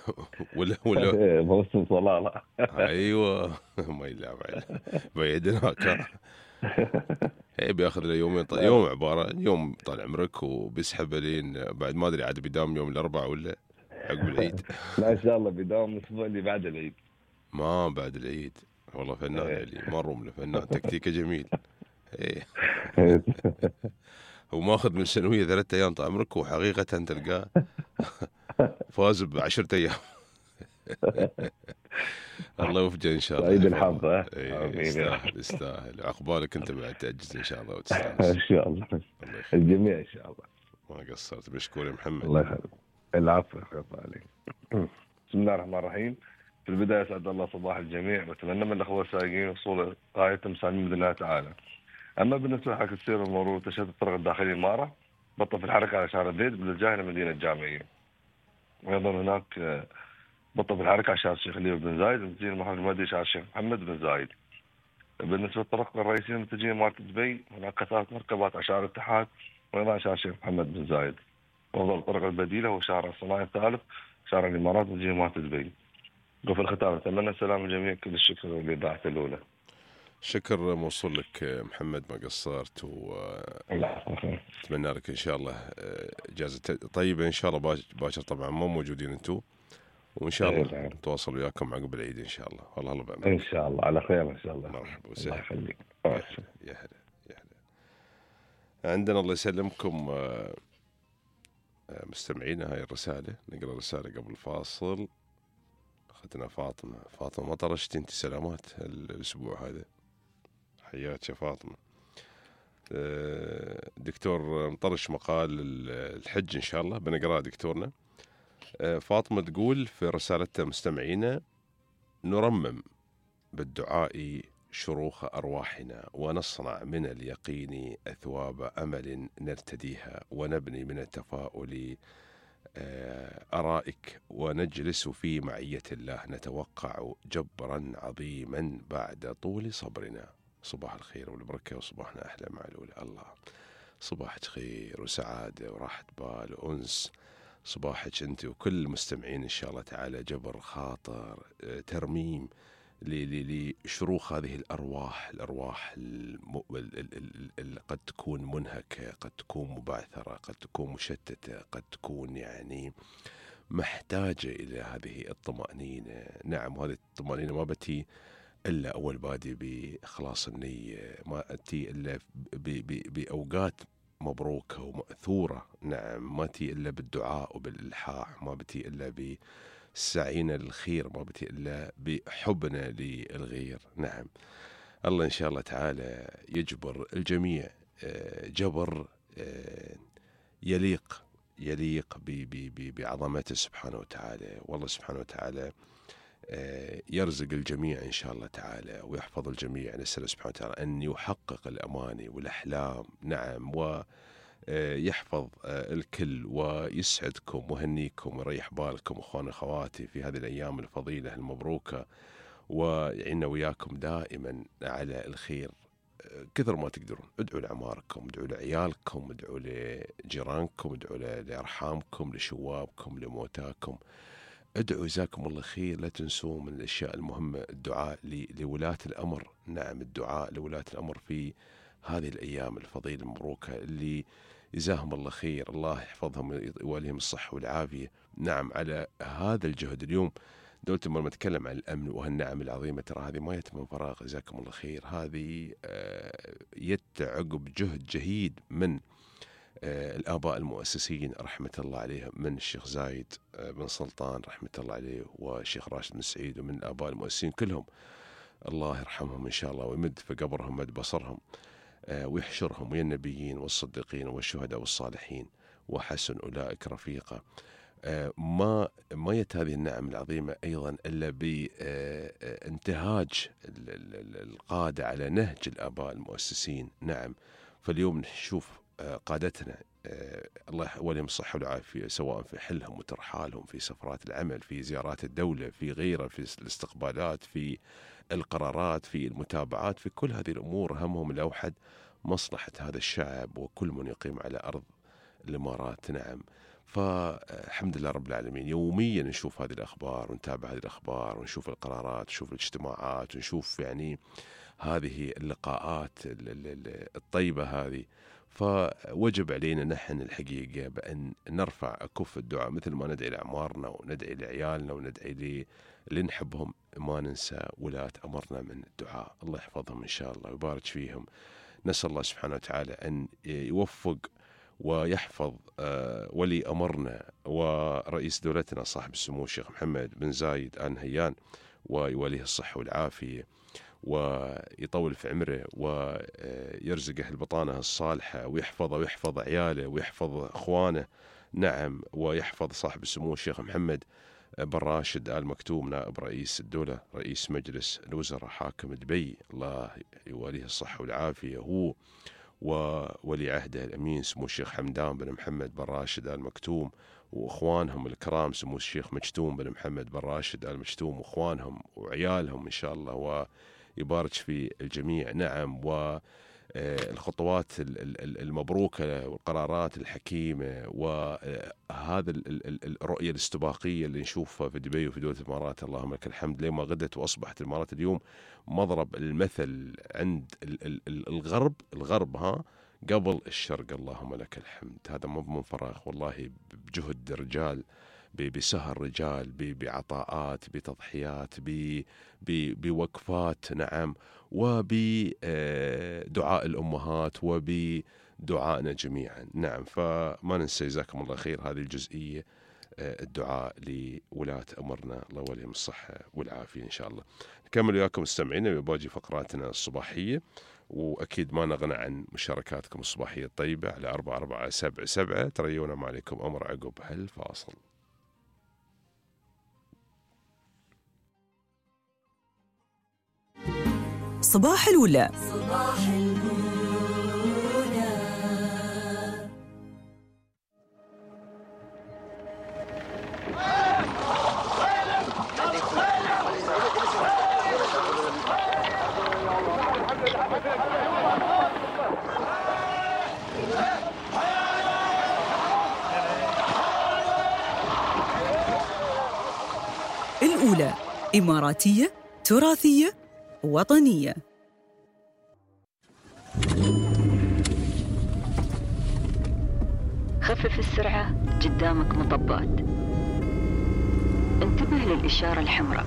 ولا موسم صلالة. ايوه ما يلعب عليه بيدناك. بياخذ له يومين يوم عباره يوم طال عمرك، وبيسحب لين بعد ما ادري عاد بيداوم يوم الاربعاء ولا عقب العيد. لا ان شاء الله بيداوم الاسبوع اللي بعد العيد. ما بعد العيد. والله فنان اللي مره من فنان، تكتيكه جميل. ايه هو ماخذ من السنويه 3 ايام طال عمرك، وحقيقه تلقاه فاز ب10 ايام. الله يوفقه ان شاء الله. عيد الحظ. يستاهل عقبالك انت بعد تأجز ان شاء الله وتستانس. ان شاء الله الجميع ان شاء الله. ما قصرت، مشكور يا محمد. الله يخليك. العفو يا عليك. بسم الله الرحمن الرحيم. في البدايه اسعد الله صباح الجميع، واتمنى من الاخوه السائقين وصول غايتهم سالمين باذن الله تعالى. اما بالنسبه لحركه السير والمرور تشهد الطرق الداخليه ماره بطل في الحركه على شارع الديد بالاتجاه الى المدينه الجامعيه. وايضا هناك بطل في الحركه على شارع الشيخ خليفه بن زايد متجه محمد المهدي شارع الشيخ محمد بن زايد. بالنسبه للطرق الرئيسيه المتجهه مارة دبي هناك كثافه مركبات على شارع الاتحاد وايضا على شارع الشيخ محمد بن زايد. وافضل الطرق البديله هو شارع الصناعي الثالث شارع الامارات متجه مارة دبي. وفي الختام اتمنى السلام الجميع. كل الشكر للاذاعه الاولى. شكر موصول لك محمد، ما قصرت، اتمنى لك ان شاء الله اجازه طيبه ان شاء الله باكر. طبعا ما موجودين انتم، وان شاء الله نتواصل وياكم عقب العيد ان شاء الله. والله الله بأمانك. ان شاء الله على خير ان شاء الله. مرحبا وسهلا. الله يخليك. يا هلا يا هلا. عندنا الله يسلمكم مستمعينا هاي الرساله، نقرا رساله قبل الفاصل. اخذنا فاطمه ما طرشتي انت سلامات الاسبوع هذا، حياك يا فاطمه. دكتور مطرش مقال الحج ان شاء الله بنقراه دكتورنا. فاطمه تقول في رسالتها مستمعينا: نرمم بالدعاء شروخ ارواحنا، ونصنع من اليقين اثواب امل نرتديها، ونبني من التفاؤل أرائك، ونجلس في معية الله نتوقع جبرا عظيما بعد طول صبرنا. صباح الخير والبركة، وصباحنا أحلى مع الأولى. الله صباحك خير وسعادة وراحة بال وأنس. صباحك أنت وكل المستمعين إن شاء الله تعالى جبر خاطر، ترميم لشروخ هذه الأرواح قد تكون منهكة، قد تكون مبعثرة، قد تكون مشتتة، قد تكون يعني محتاجة إلى هذه الطمأنينة. نعم، وهذه الطمأنينة ما بتي إلا أول بادي بإخلاص النية، ما أتي إلا بأوقات مبروكة ومأثورة. نعم، ما تي إلا بالدعاء وبالإلحاح، ما بتي إلا بسعينا للخير، ما بتي إلا بحبنا للغير. نعم، الله إن شاء الله تعالى يجبر الجميع جبر يليق بعظمته سبحانه وتعالى. والله سبحانه وتعالى يرزق الجميع إن شاء الله تعالى ويحفظ الجميع. نسأل سبحانه وتعالى أن يحقق الأماني والأحلام. نعم، ويحفظ الكل ويسعدكم ويهنيكم ويريح بالكم أخواني أخواتي في هذه الأيام الفضيلة المبروكة، ويعيننا وياكم دائما على الخير كثر ما تقدرون. ادعوا لعماركم، ادعوا لعيالكم، ادعوا لجيرانكم، ادعوا لأرحامكم، لشوابكم، لموتاكم، ادعوا جزاكم الله خير. لا تنسوا من الأشياء المهمة الدعاء لولاة الأمر. نعم، الدعاء لولاة الأمر في هذه الأيام الفضيلة المبروكة اللي جزاهم الله خير، الله يحفظهم ويوليهم الصحة والعافية. نعم، على هذا الجهد. اليوم دولة لما نتكلم عن الأمن وهالنعم العظيمة، ترى هذه ما يتم من فراغ، جزاكم الله خير. هذه يتعقب جهد جهيد من الآباء المؤسسين رحمة الله عليهم، من الشيخ زايد بن سلطان رحمة الله عليه، والشيخ راشد بن سعيد، ومن الآباء المؤسسين كلهم، الله يرحمهم إن شاء الله ويمد في قبرهم مد بصرهم، ويحشرهم ويا النبيين والصديقين والشهداء والصالحين وحسن أولئك رفيقا. ما يت هذه النعم العظيمة أيضا إلا بانتهاج القادة على نهج الآباء المؤسسين. نعم، فاليوم نشوف قادتنا الله يوليهم الصحة والعافية، سواء في حلهم وترحالهم، في سفرات العمل، في زيارات الدولة، في غيرها، في الاستقبالات، في القرارات، في المتابعات، في كل هذه الأمور همهم الأوحد مصلحة هذا الشعب وكل من يقيم على أرض الإمارات. نعم، فالحمد لله رب العالمين. يوميا نشوف هذه الأخبار ونتابع هذه الأخبار ونشوف القرارات ونشوف الاجتماعات ونشوف يعني هذه اللقاءات الطيبة هذه. فوجب علينا نحن الحقيقة بأن نرفع أكف الدعاء مثل ما ندعي لأعمارنا وندعي لعيالنا وندعي اللي نحبهم. ما ننسى ولاة أمرنا من الدعاء، الله يحفظهم إن شاء الله ويبارك فيهم. نسأل الله سبحانه وتعالى أن يوفق ويحفظ ولي أمرنا ورئيس دولتنا صاحب السمو الشيخ محمد بن زايد آل نهيان، ويوليه الصحة والعافية ويطول في عمره ويرزقه البطانة الصالحة ويحفظه ويحفظ عياله ويحفظ أخوانه. نعم، ويحفظ صاحب السمو الشيخ محمد بن راشد آل مكتوم نائب رئيس الدولة رئيس مجلس الوزراء حاكم دبي، الله يوليه الصحة والعافية، هو وولي عهده الأمين سمو الشيخ حمدان بن محمد بن راشد آل مكتوم وإخوانهم الكرام سمو الشيخ مجتوم بن محمد بن راشد آل مجتوم وإخوانهم وعيالهم إن شاء الله ويبارك في الجميع. نعم، والخطوات المبروكة والقرارات الحكيمة وهذا الرؤية الاستباقية اللي نشوفها في دبي وفي دولة الإمارات، اللهم لك الحمد، لما غدت وأصبحت الإمارات اليوم مضرب المثل عند الغرب قبل الشرق، اللهم لك الحمد. هذا مو من فراغ والله، بجهد رجال، بسهر رجال، بعطاءات، بتضحيات، بوقفات. نعم، وبدعاء الأمهات وبدعائنا جميعا. نعم، فما ننسى جزاكم الله خير هذه الجزئية، الدعاء لولاة أمرنا، الله يوليهم الصحة والعافية إن شاء الله. نكمل وياكم مستمعينا بباقي فقراتنا الصباحية، وأكيد ما نغنى عن مشاركاتكم الصباحية الطيبة على 4477. تريونا ما عليكم أمر عقب هالفاصل. صباح الولا. صباح الولا. الأولى إماراتية تراثية وطنية. خفف السرعة، قدامك مطبات، انتبه للإشارة الحمراء،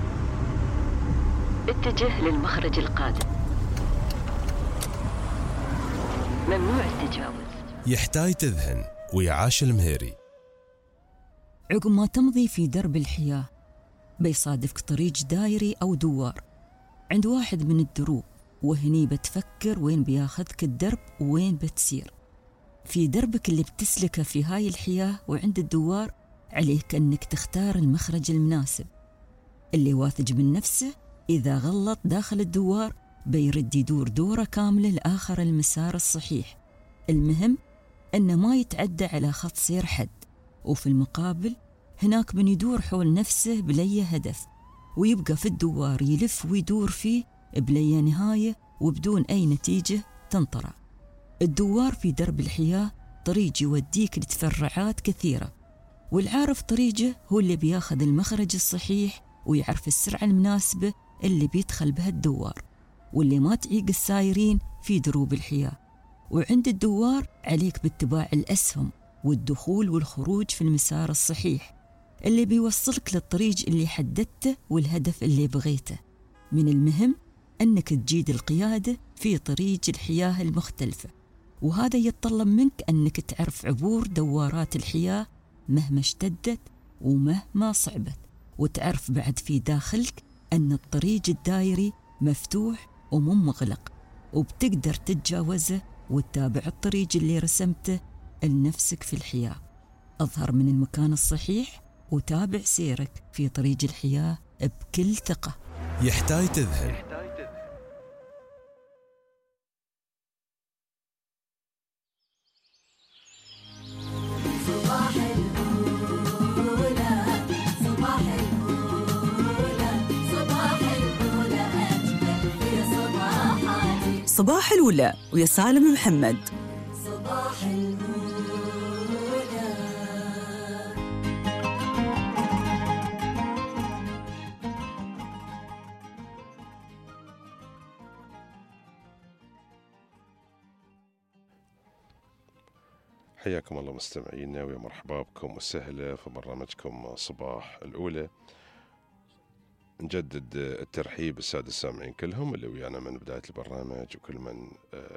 اتجه للمخرج القادم، ممنوع التجاوز. يحتاج تذهن ويا عاشر المهيري. عقب ما تمضي في درب الحياة بيصادفك طريق دايري أو دوار عند واحد من الدروب، وهني بتفكر وين بياخذك الدرب وين بتسير. في دربك اللي بتسلكه في هاي الحياة وعند الدوار عليك أنك تختار المخرج المناسب. اللي واثج من نفسه إذا غلط داخل الدوار بيرد يدور دورة كاملة لآخر المسار الصحيح. المهم أنه ما يتعدى على خط سير حد، وفي المقابل هناك من يدور حول نفسه بلي هدف، ويبقى في الدوار يلف ويدور فيه بلي نهاية وبدون أي نتيجة تنطرع. الدوار في درب الحياة طريق يوديك لتفرعات كثيرة، والعارف طريقه هو اللي بياخذ المخرج الصحيح ويعرف السرعة المناسبة اللي بيدخل بها الدوار، واللي ما تعيق السايرين في دروب الحياة. وعند الدوار عليك باتباع الأسهم والدخول والخروج في المسار الصحيح اللي بيوصلك للطريق اللي حددته والهدف اللي بغيته. من المهم أنك تجيد القيادة في طريق الحياة المختلفة، وهذا يتطلب منك أنك تعرف عبور دوارات الحياة مهما اشتدت ومهما صعبت، وتعرف بعد في داخلك أن الطريق الدائري مفتوح ومو مغلق، وبتقدر تتجاوزه وتتابع الطريق اللي رسمته لنفسك في الحياة. أظهر من المكان الصحيح وتابع سيرك في طريق الحياة بكل ثقة. يحتاج تذهن. صباح الأولى صباح الأولى صباح الأولى أجمل في صباحاتي. صباح الأولى ويا سالم محمد. صباح الأولى. حياكم الله مستمعينا ويا مرحبا بكم وسهلا في برنامجكم صباح الأولى. نجدد الترحيب بالسادة السامعين كلهم اللي ويانا من بداية البرنامج، وكل من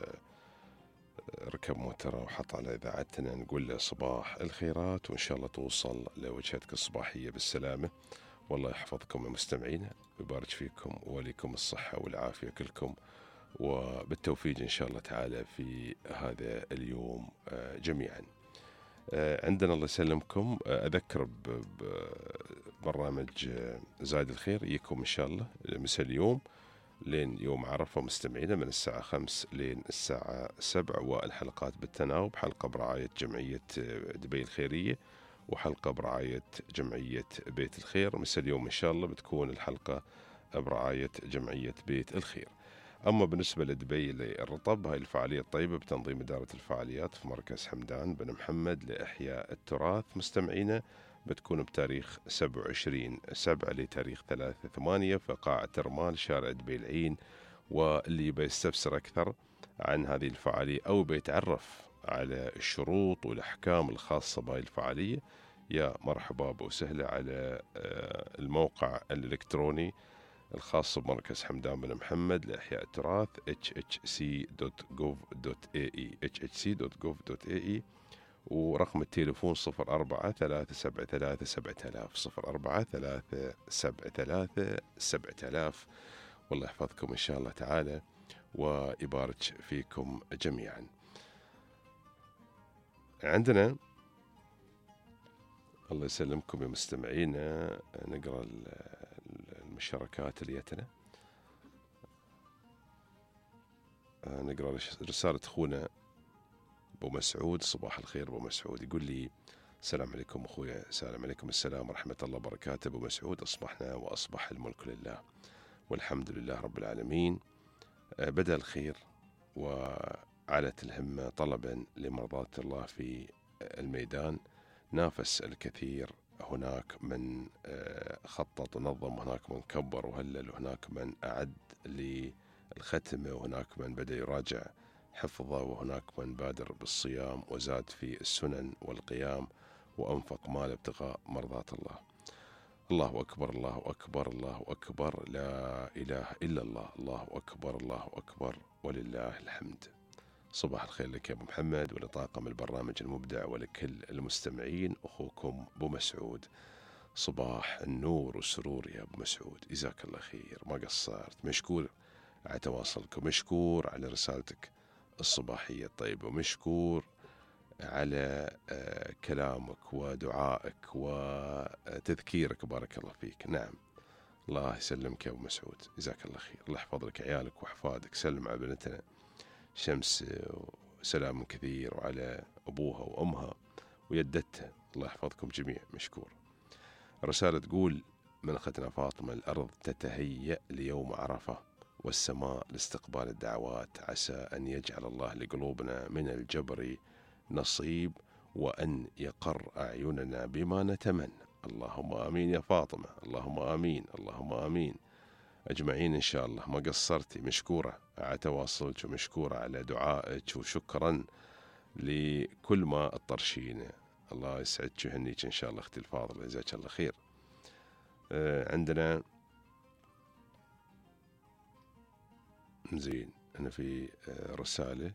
ركب موتره وحط على إذاعتنا نقول له صباح الخيرات، وإن شاء الله توصل لوجهتك الصباحية بالسلامة. والله يحفظكم يا مستمعين ويبارك فيكم ووليكم الصحة والعافية كلكم، وبالتوفيق إن شاء الله تعالى في هذا اليوم جميعا. عندنا الله يسلمكم أذكر ببرنامج زايد الخير يكم إن شاء الله مساء اليوم لين يوم عرفة مستمعينا من الساعة 5 لين الساعة 7، والحلقات بالتناوب، حلقة برعاية جمعية دبي الخيرية وحلقة برعاية جمعية بيت الخير. مساء اليوم إن شاء الله بتكون الحلقة برعاية جمعية بيت الخير. أما بالنسبة لدبي للرطب، هاي الفعالية الطيبة بتنظيم إدارة الفعاليات في مركز حمدان بن محمد لإحياء التراث مستمعينا، بتكون بتاريخ 27/7 لتاريخ 3/8 في قاعة ترمال شارع دبي العين. واللي بيستفسر أكثر عن هذه الفعالية أو بيتعرف على الشروط والأحكام الخاصة بهاي الفعالية، يا مرحبا وسهلا على الموقع الإلكتروني الخاص بمركز حمدان بن محمد لإحياء التراث hhc.gov.ae ورقم التليفون 04-373-7000 04-373-7000. والله يحفظكم إن شاء الله تعالى ويبارك فيكم جميعا. عندنا الله يسلمكم يا مستمعينا نقرأ المشاركات اللي جتنا. نقرأ رسالة أخونا أبو مسعود. صباح الخير أبو مسعود، يقول لي السلام عليكم أخويا. السلام عليكم السلام ورحمة الله وبركاته. أبو مسعود، أصبحنا وأصبح الملك لله والحمد لله رب العالمين. بدأ الخير وعلت الهمة طلبا لمرضاة الله في الميدان. نافس الكثير، هناك من خطط ونظم، هناك من كبر وهلل، وهناك من أعد للختمة، وهناك من بدأ يراجع حفظه، وهناك من بادر بالصيام وزاد في السنن والقيام وأنفق مال ابتغاء مرضاة الله. الله أكبر الله أكبر الله أكبر، لا إله إلا الله، الله أكبر الله أكبر ولله الحمد. صباح الخير لك يا أبو محمد ولطاقم البرنامج المبدع ولكل المستمعين. أخوكم أبو مسعود. صباح النور والسرور يا أبو مسعود، جزاك الله خير، ما قصرت. مشكور على تواصلك، ومشكور على رسالتك الصباحية الطيبة، ومشكور على كلامك ودعائك وتذكيرك، بارك الله فيك. نعم، الله يسلمك يا أبو مسعود، جزاك الله خير. الله يحفظ لك عيالك وأحفادك. سلم على بنتنا شمس وسلام كثير، وعلى أبوها وأمها ويدتها، الله يحفظكم جميع. مشكور. رسالة تقول: من أختنا فاطمة: الأرض تتهيأ ليوم عرفة، والسماء لاستقبال الدعوات، عسى أن يجعل الله لقلوبنا من الجبر نصيب، وأن يقر أعيننا بما نتمنى. اللهم آمين يا فاطمة، اللهم آمين، اللهم آمين أجمعين إن شاء الله. ما قصرتي، مشكورة على تواصلك، ومشكورة على دعائك، وشكرا لكل ما اطرشينا. الله يسعدك ويهنيك إن شاء الله أختي الفاضلة، جزاك الله خير. عندنا زين، أنا في رسالة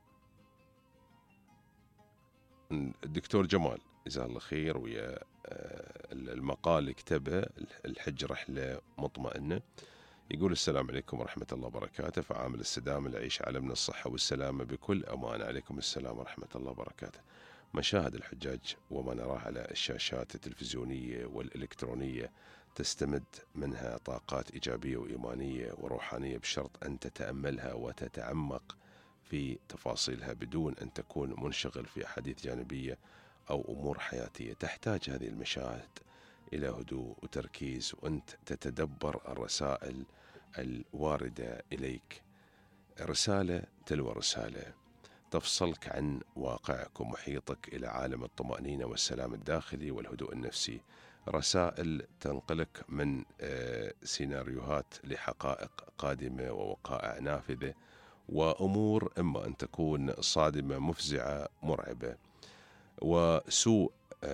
الدكتور جمال جزاه الله خير، ويا المقال اللي كتبه الحج رحلة مطمئنة. يقول: السلام عليكم ورحمة الله وبركاته، فعامل السدام العيش عالمنا الصحة والسلامة بكل أمان. عليكم السلام ورحمة الله وبركاته. مشاهد الحجاج وما نراه على الشاشات التلفزيونية والإلكترونية تستمد منها طاقات إيجابية وإيمانية وروحانية، بشرط أن تتأملها وتتعمق في تفاصيلها بدون أن تكون منشغل في أحاديث جانبية أو أمور حياتية. تحتاج هذه المشاهد إلى هدوء وتركيز، وأنت تتدبر الرسائل الواردة إليك، رسالة تلو رسالة، تفصلك عن واقعك ومحيطك إلى عالم الطمأنينة والسلام الداخلي والهدوء النفسي. رسائل تنقلك من سيناريوهات لحقائق قادمة ووقائع نافذة، وأمور إما أن تكون صادمة مفزعة مرعبة، وسوء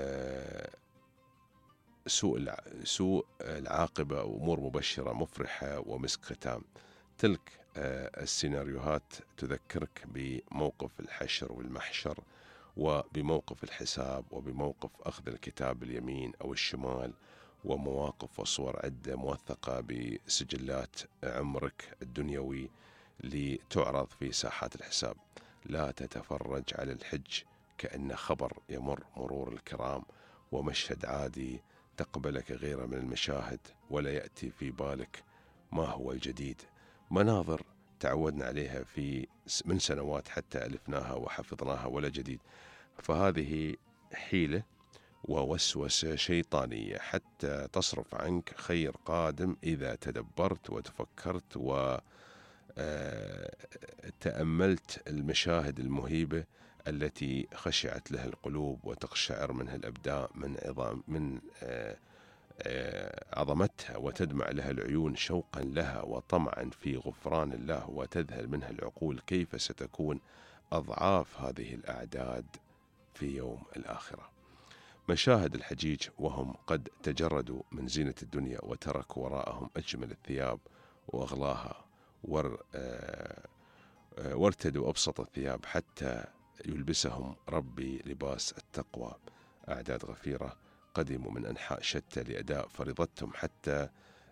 سوء العاقبة، وأمور مبشرة مفرحة ومسك ختام. تلك السيناريوهات تذكرك بموقف الحشر والمحشر، وبموقف الحساب، وبموقف أخذ الكتاب باليمين أو الشمال، ومواقف وصور عدة موثقة بسجلات عمرك الدنيوي لتعرض في ساحات الحساب. لا تتفرج على الحج كأنه خبر يمر مرور الكرام، ومشهد عادي تقبلك غيره من المشاهد، ولا يأتي في بالك ما هو الجديد. مناظر تعودنا عليها من سنوات حتى ألفناها وحفظناها، ولا جديد. فهذه حيلة ووسوسة شيطانية حتى تصرف عنك خير قادم إذا تدبرت وتفكرت وتأملت المشاهد المهيبة التي خشعت لها القلوب وتقشعر منها الأبدان من عظمتها، وتدمع لها العيون شوقا لها وطمعا في غفران الله، وتذهل منها العقول كيف ستكون أضعاف هذه الأعداد في يوم الآخرة. مشاهد الحجيج وهم قد تجردوا من زينة الدنيا وتركوا وراءهم أجمل الثياب وأغلاها، وارتدوا أبسط الثياب حتى يلبسهم ربي لباس التقوى. أعداد غفيرة قدموا من أنحاء شتى لأداء فريضتهم حتى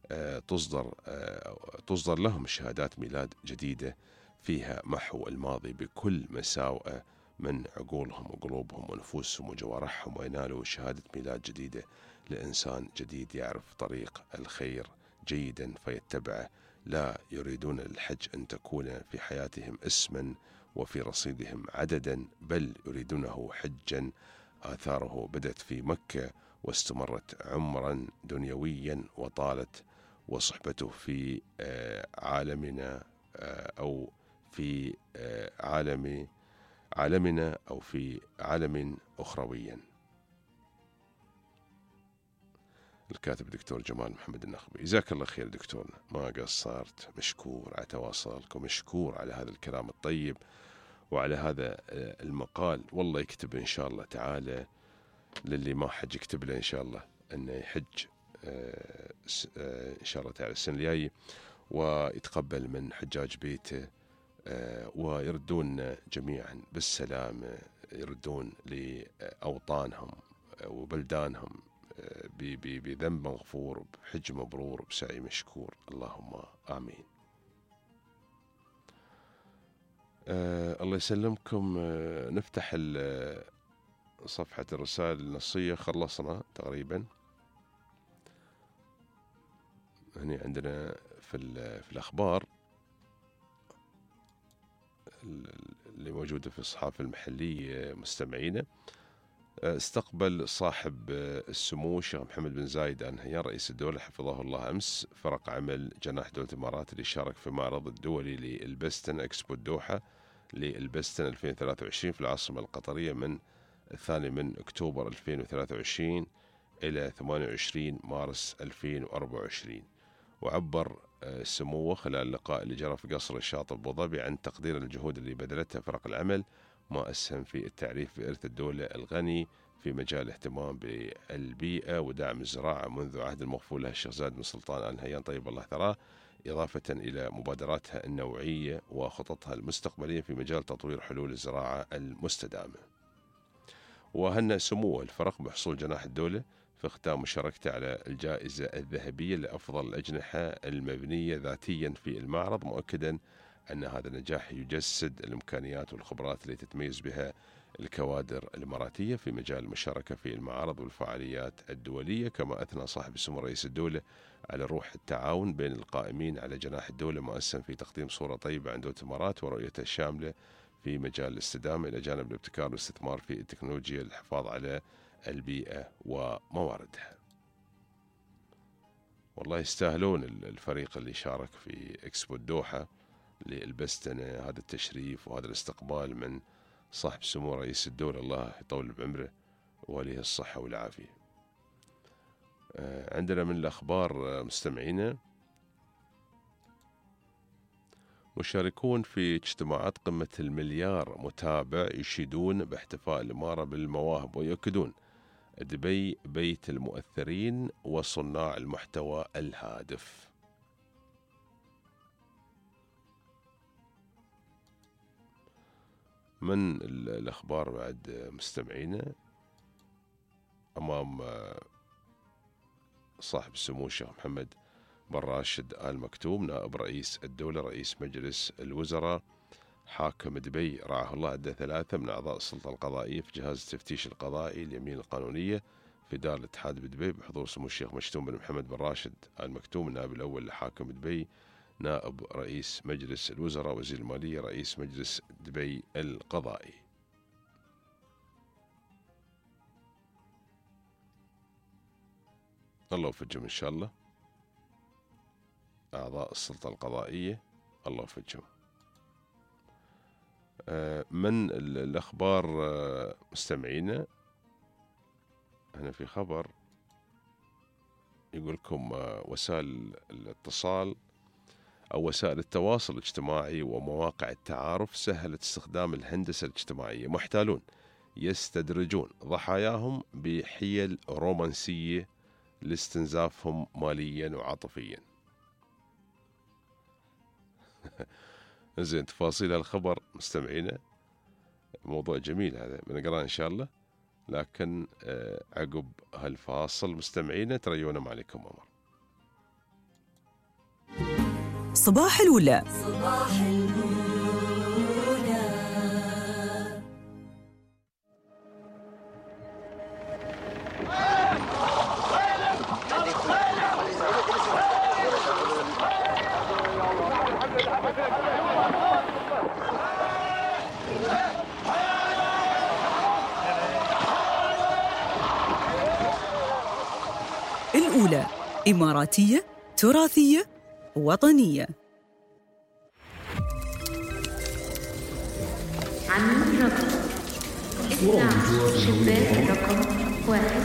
تصدر لهم شهادات ميلاد جديدة فيها محو الماضي بكل مساوئه من عقولهم وقلوبهم ونفوسهم وجوارحهم، وينالوا شهادة ميلاد جديدة لإنسان جديد يعرف طريق الخير جيدا فيتبعه. لا يريدون للحج أن تكون في حياتهم اسما وفي رصيدهم عددا، بل يريدونه حجا آثاره بدت في مكة واستمرت عمرا دنيويا وطالت، وصحبته في عالمنا أو في عالمنا أو في عالم أخرويا. الكاتب دكتور جمال محمد النخبي. جزاك الله خير دكتورنا، ما قصرت. مشكور على تواصلك، ومشكور على هذا الكلام الطيب وعلى هذا المقال. والله يكتب إن شاء الله تعالى للي ما حج، يكتب له إن شاء الله أنه يحج إن شاء الله تعالى السنة الجاية، ويتقبل من حجاج بيته ويردون جميعا بالسلامة، يردون لأوطانهم وبلدانهم بذنب مغفور، بحج مبرور، بسعي مشكور، اللهم آمين. الله يسلمكم. نفتح صفحة الرسائل النصية، خلصنا تقريبا. هنا عندنا في الأخبار اللي موجودة في الصحافة المحلية مستمعينا. استقبل صاحب السمو الشيخ محمد بن زايد آل نهيان رئيس الدولة حفظه الله أمس فرق عمل جناح دولة الإمارات اللي شارك في معرض الدولي للبستن إكسبو الدوحة للبستن 2023 في العاصمة القطرية من 2 أكتوبر 2023 إلى 28 مارس 2024. وعبر سموه خلال اللقاء اللي جرى في قصر الشاطئ أبو ظبي عن تقدير الجهود اللي بذلتها فرق العمل، ما أسهم في التعريف بإرث الدولة الغني في مجال الاهتمام بالبيئة ودعم الزراعة منذ عهد المغفور له الشيخ زايد بن سلطان آل نهيان طيب الله ثراه، إضافة إلى مبادراتها النوعية وخططها المستقبلية في مجال تطوير حلول الزراعة المستدامة. وهنأ سموه الفرق بحصول جناح الدولة في ختام مشاركته على الجائزة الذهبية لأفضل الأجنحة المبنية ذاتيا في المعرض، مؤكدا أن هذا النجاح يجسد الإمكانيات والخبرات التي تتميز بها الكوادر الإماراتية في مجال المشاركة في المعارض والفعاليات الدولية. كما أثنى صاحب السمو رئيس الدولة على روح التعاون بين القائمين على جناح الدولة، مؤسسا في تقديم صورة طيبة عن دولة الإمارات ورؤيتها الشاملة في مجال الاستدامة إلى جانب الابتكار والاستثمار في التكنولوجيا للحفاظ على البيئة ومواردها. والله يستاهلون الفريق اللي شارك في إكسبو الدوحة للبستنة هذا التشريف وهذا الاستقبال من صاحب سمو رئيس الدولة، الله يطول بعمره ووليه الصحة والعافية. عندنا من الأخبار مستمعينا، مشاركون في اجتماعات قمة المليار متابع يشيدون باحتفاء الإمارة بالمواهب ويؤكدون دبي بيت المؤثرين وصناع المحتوى الهادف. من الأخبار بعد مستمعينا، أمام صاحب السمو الشيخ محمد بن راشد آل مكتوم نائب رئيس الدولة رئيس مجلس الوزراء حاكم دبي رعاه الله، أدى 3 من أعضاء السلطة القضائية في جهاز التفتيش القضائي اليمين القانونية في دار الاتحاد بدبي بحضور سمو الشيخ مشتوم بن محمد بن راشد آل مكتوم النائب الأول لحاكم دبي نائب رئيس مجلس الوزراء وزير المالية رئيس مجلس دبي القضائي. الله يوفقهم إن شاء الله أعضاء السلطة القضائية، الله يوفقهم. من الأخبار مستمعينا، هنا في خبر يقول لكم وسائل الاتصال أو وسائل التواصل الاجتماعي ومواقع التعارف سهلت استخدام الهندسة الاجتماعية، محتالون يستدرجون ضحاياهم بحيل رومانسية لاستنزافهم ماليا وعاطفيا. زين، تفاصيل الخبر مستمعينا، موضوع جميل هذا بنقرأه إن شاء الله، لكن عقب هالفاصل مستمعينا تريونا ما عليكم أمر. صباح الولا. صباح الولا. الأولى إماراتية تراثية وطنية. عن رقم شباك رقم 1.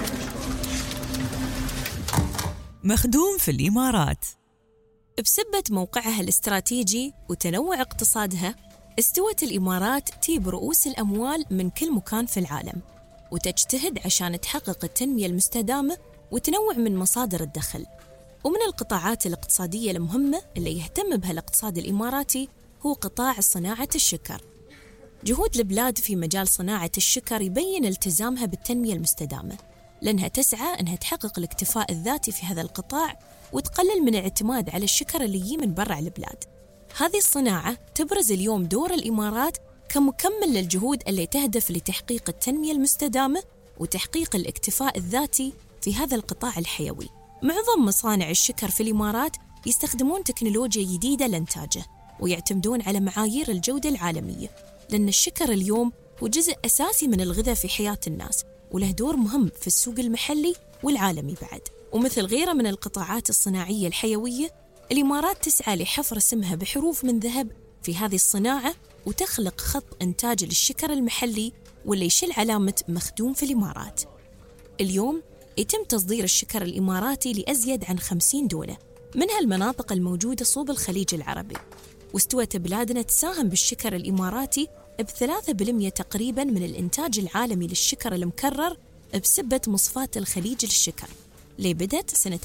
مخدوم في الإمارات. بسبة موقعها الاستراتيجي وتنوع اقتصادها، استوت الإمارات تجيب رؤوس الأموال من كل مكان في العالم، وتجتهد عشان تحقق التنمية المستدامة وتنوع من مصادر الدخل. ومن القطاعات الاقتصادية المهمة اللي يهتم بها الاقتصاد الإماراتي هو قطاع صناعة الشكر. جهود البلاد في مجال صناعة الشكر يبين التزامها بالتنمية المستدامة، لأنها تسعى أنها تحقق الاكتفاء الذاتي في هذا القطاع وتقلل من الاعتماد على الشكر اللي يجي من برا البلاد. هذه الصناعة تبرز اليوم دور الإمارات كمكمل للجهود اللي تهدف لتحقيق التنمية المستدامة وتحقيق الاكتفاء الذاتي في هذا القطاع الحيوي. معظم مصانع الشكر في الإمارات يستخدمون تكنولوجيا جديدة لإنتاجه ويعتمدون على معايير الجودة العالمية، لأن الشكر اليوم هو جزء أساسي من الغذاء في حياة الناس وله دور مهم في السوق المحلي والعالمي بعد. ومثل غيره من القطاعات الصناعية الحيوية، الإمارات تسعى لحفر اسمها بحروف من ذهب في هذه الصناعة وتخلق خط إنتاج للشكر المحلي واللي يشل علامة مخدوم في الإمارات. اليوم يتم تصدير الشكر الإماراتي لأزيد عن 50 دولة، منها المناطق الموجودة صوب الخليج العربي. واستوت بلادنا تساهم بالشكر الإماراتي ب3% تقريباً من الإنتاج العالمي للشكر المكرر بسبة مصفاة الخليج للشكر اللي بدأت سنة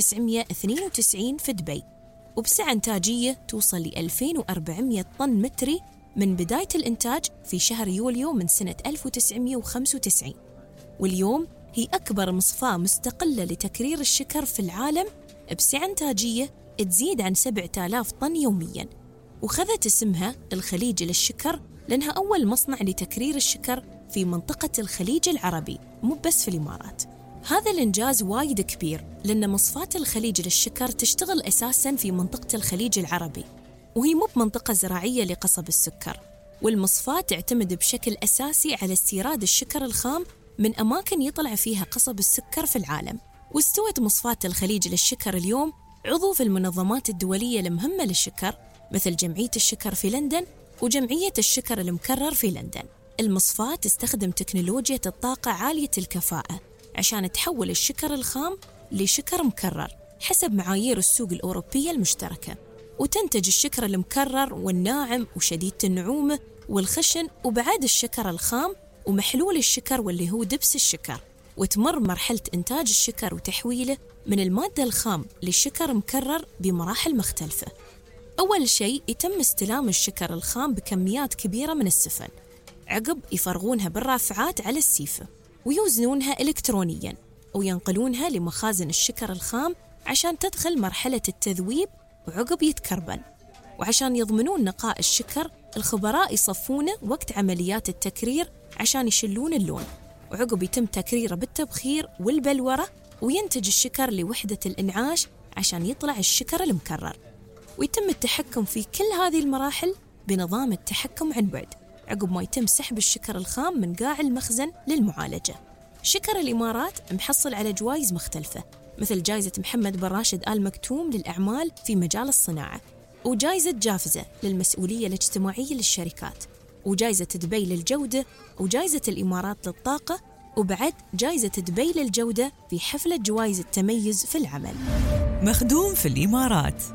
1992 في دبي، وبسعة إنتاجية توصل ل 2400 طن متري من بداية الإنتاج في شهر يوليو من سنة 1995. واليوم هي أكبر مصفاة مستقلة لتكرير الشكر في العالم بسعة إنتاجية تزيد عن 7000 طن يومياً، وخذت اسمها الخليج للشكر لأنها أول مصنع لتكرير الشكر في منطقة الخليج العربي، مو بس في الإمارات. هذا الإنجاز وايد كبير لأن مصفاة الخليج للشكر تشتغل أساساً في منطقة الخليج العربي، وهي مو بمنطقة زراعية لقصب السكر، والمصفاة تعتمد بشكل أساسي على استيراد الشكر الخام من أماكن يطلع فيها قصب السكر في العالم. واستوت مصفاة الخليج للشكر اليوم عضو في المنظمات الدولية المهمة للشكر مثل جمعية الشكر في لندن وجمعية الشكر المكرر في لندن. المصفاة تستخدم تكنولوجيا الطاقة عالية الكفاءة عشان تحول الشكر الخام لشكر مكرر حسب معايير السوق الأوروبية المشتركة، وتنتج الشكر المكرر والناعم وشديد النعومة والخشن وبعد الشكر الخام ومحلول الشكر واللي هو دبس الشكر، وتمر مرحلة إنتاج الشكر وتحويله من المادة الخام للشكر مكرر بمراحل مختلفة. أول شيء يتم استلام الشكر الخام بكميات كبيرة من السفن، عقب يفرغونها بالرافعات على السيفة ويوزنونها إلكترونياً وينقلونها لمخازن الشكر الخام عشان تدخل مرحلة التذويب وعقب يتكربن. وعشان يضمنون نقاء الشكر الخبراء يصفونه وقت عمليات التكرير عشان يشلون اللون، وعقب يتم تكريره بالتبخير والبلورة وينتج الشكر لوحدة الإنعاش عشان يطلع الشكر المكرر. ويتم التحكم في كل هذه المراحل بنظام التحكم عن بعد عقب ما يتم سحب الشكر الخام من قاع المخزن للمعالجة. شكر الإمارات محصل على جوائز مختلفة مثل جائزة محمد بن راشد آل مكتوم للأعمال في مجال الصناعة، وجائزة جافزة للمسؤولية الاجتماعية للشركات، وجائزة دبي للجودة، وجائزة الإمارات للطاقة، وبعد جائزة دبي للجودة في حفلة جوائز التميز في العمل. مخدوم في الإمارات.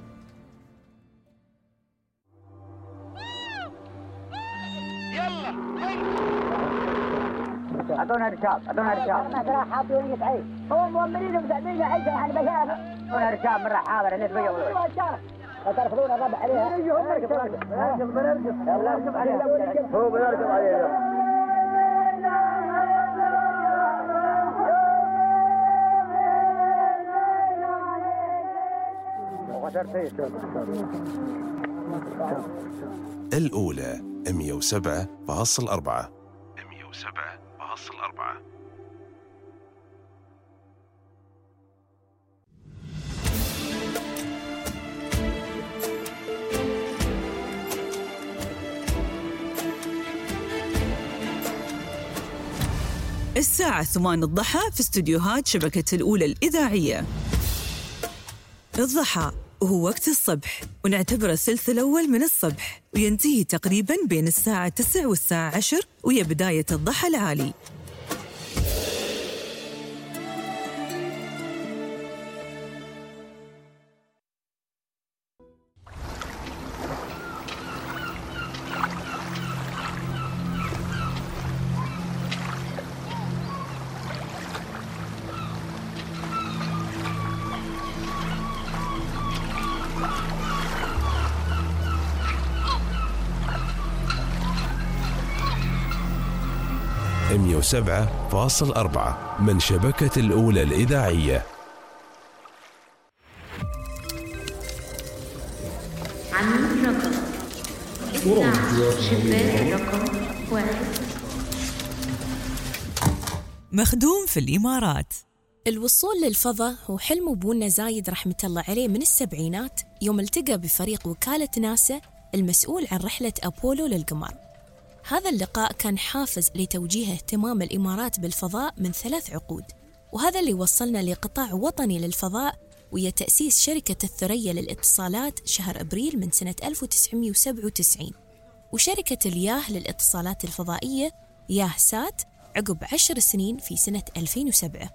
أعطونا رشاب، أعطونا رشاب. ما ترى حاطين يتعيش. هو مؤمنين ومساعدين عيشة يعني بشارة. أعطونا رشاب مرة حاضر الناس بيقولوا. لا ترفضون الربع عليها. نركب يلا نركب عليها. هو بنركب عليها. الأولى 107.4. الساعة 8 الضحى في استوديوهات شبكة الأولى الإذاعية. الضحى وهو وقت الصبح، ونعتبره الثلث الأول من الصبح، وينتهي تقريباً بين الساعة 9 والساعة 10، وهي بداية الضحى العالي. 107.4 من شبكة الأولى الإذاعية. عميد رقم شباك رقم 1. مخدوم في الإمارات. الوصول للفضاء هو حلم أبونا زايد رحمة الله عليه من السبعينات، يوم التقى بفريق وكالة ناسا المسؤول عن رحلة أبولو للقمر. هذا اللقاء كان حافز لتوجيه اهتمام الإمارات بالفضاء من 3 عقود، وهذا اللي وصلنا لقطاع وطني للفضاء، وهي تأسيس شركة الثريا للاتصالات شهر أبريل من سنة 1997، وشركة الياه للاتصالات الفضائية ياه سات عقب 10 سنين في سنة 2007.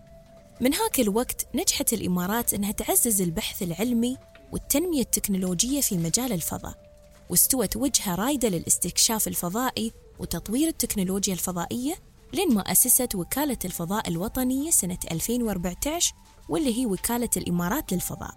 من هاك الوقت نجحت الإمارات أنها تعزز البحث العلمي والتنمية التكنولوجية في مجال الفضاء، واستوت وجهة رايدة للاستكشاف الفضائي وتطوير التكنولوجيا الفضائية، لين ما أسست وكالة الفضاء الوطنية سنة 2014، واللي هي وكالة الإمارات للفضاء.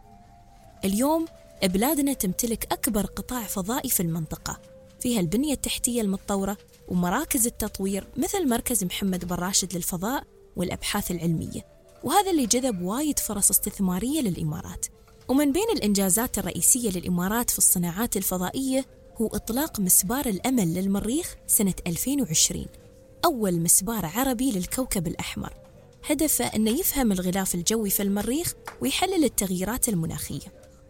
اليوم بلادنا تمتلك أكبر قطاع فضائي في المنطقة، فيها البنية التحتية المتطورة ومراكز التطوير مثل مركز محمد بن راشد للفضاء والأبحاث العلمية، وهذا اللي جذب وايد فرص استثمارية للإمارات. ومن بين الإنجازات الرئيسية للإمارات في الصناعات الفضائية هو إطلاق مسبار الأمل للمريخ سنة 2020، أول مسبار عربي للكوكب الأحمر، هدفه أنه يفهم الغلاف الجوي في المريخ ويحلل التغييرات المناخية.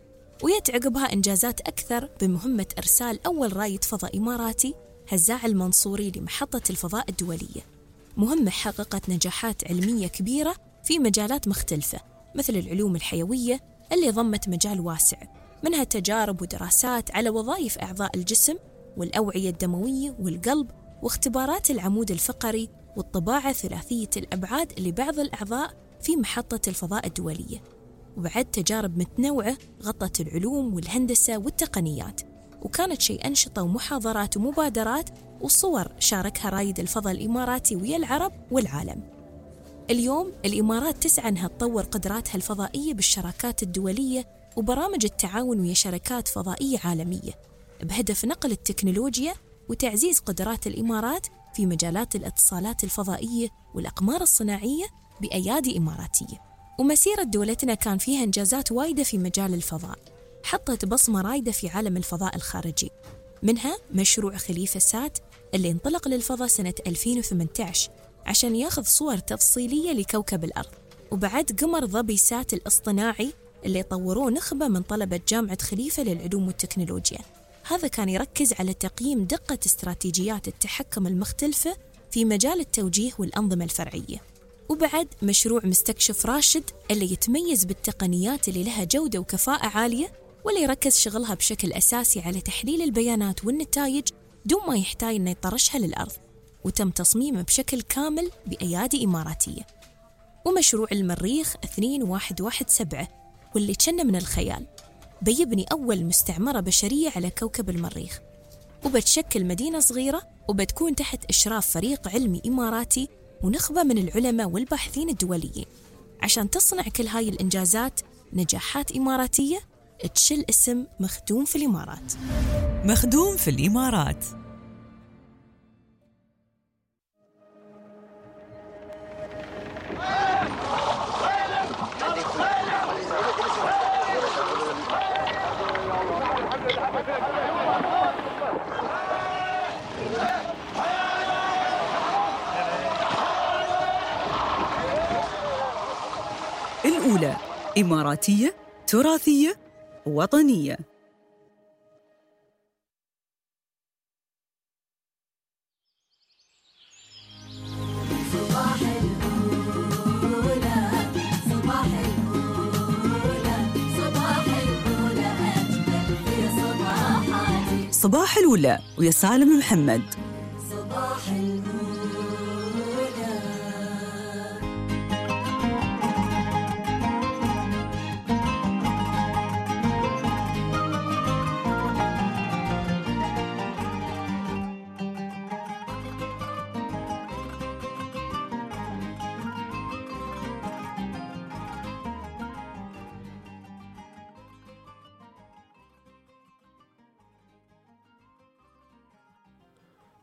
ويت عقبها إنجازات أكثر بمهمة إرسال أول رائد فضاء إماراتي هزاع المنصوري لمحطة الفضاء الدولية، مهمة حققت نجاحات علمية كبيرة في مجالات مختلفة مثل العلوم الحيوية اللي ضمت مجال واسع، منها تجارب ودراسات على وظائف أعضاء الجسم والأوعية الدموية والقلب، واختبارات العمود الفقري والطباعة ثلاثية الأبعاد لبعض الأعضاء في محطة الفضاء الدولية، وبعد تجارب متنوعة غطت العلوم والهندسة والتقنيات، وكانت شيء أنشطة ومحاضرات ومبادرات وصور شاركها رائد الفضاء الإماراتي ويا العرب والعالم. اليوم الإمارات تسعى أنها تطور قدراتها الفضائية بالشراكات الدولية وبرامج التعاون ويا شركات فضائية عالمية، بهدف نقل التكنولوجيا وتعزيز قدرات الإمارات في مجالات الاتصالات الفضائية والأقمار الصناعية بأيادي إماراتية. ومسيرة دولتنا كان فيها إنجازات وايدة في مجال الفضاء، حطت بصمة رايدة في عالم الفضاء الخارجي، منها مشروع خليفة سات اللي انطلق للفضاء سنة 2018 عشان ياخذ صور تفصيلية لكوكب الأرض، وبعد قمر ظبي سات الاصطناعي اللي طوروه نخبة من طلبة جامعة خليفة للعلوم والتكنولوجيا. هذا كان يركز على تقييم دقة استراتيجيات التحكم المختلفة في مجال التوجيه والأنظمة الفرعية. وبعد مشروع مستكشف راشد اللي يتميز بالتقنيات اللي لها جودة وكفاءة عالية، واللي يركز شغلها بشكل أساسي على تحليل البيانات والنتائج دون ما يحتاج أن يطرشها للأرض، وتم تصميمه بشكل كامل بأيادي إماراتية. ومشروع المريخ 2117 واللي كان من الخيال، بيبني أول مستعمرة بشرية على كوكب المريخ، وبتشكل مدينة صغيرة وبتكون تحت إشراف فريق علمي إماراتي ونخبة من العلماء والباحثين الدوليين، عشان تصنع كل هاي الإنجازات نجاحات إماراتية تشل اسم مخدوم في الإمارات. مخدوم في الإمارات. الأولى إماراتية، تراثية، وطنية. صباح الأولى ويا سالم محمد. صباح الأولى.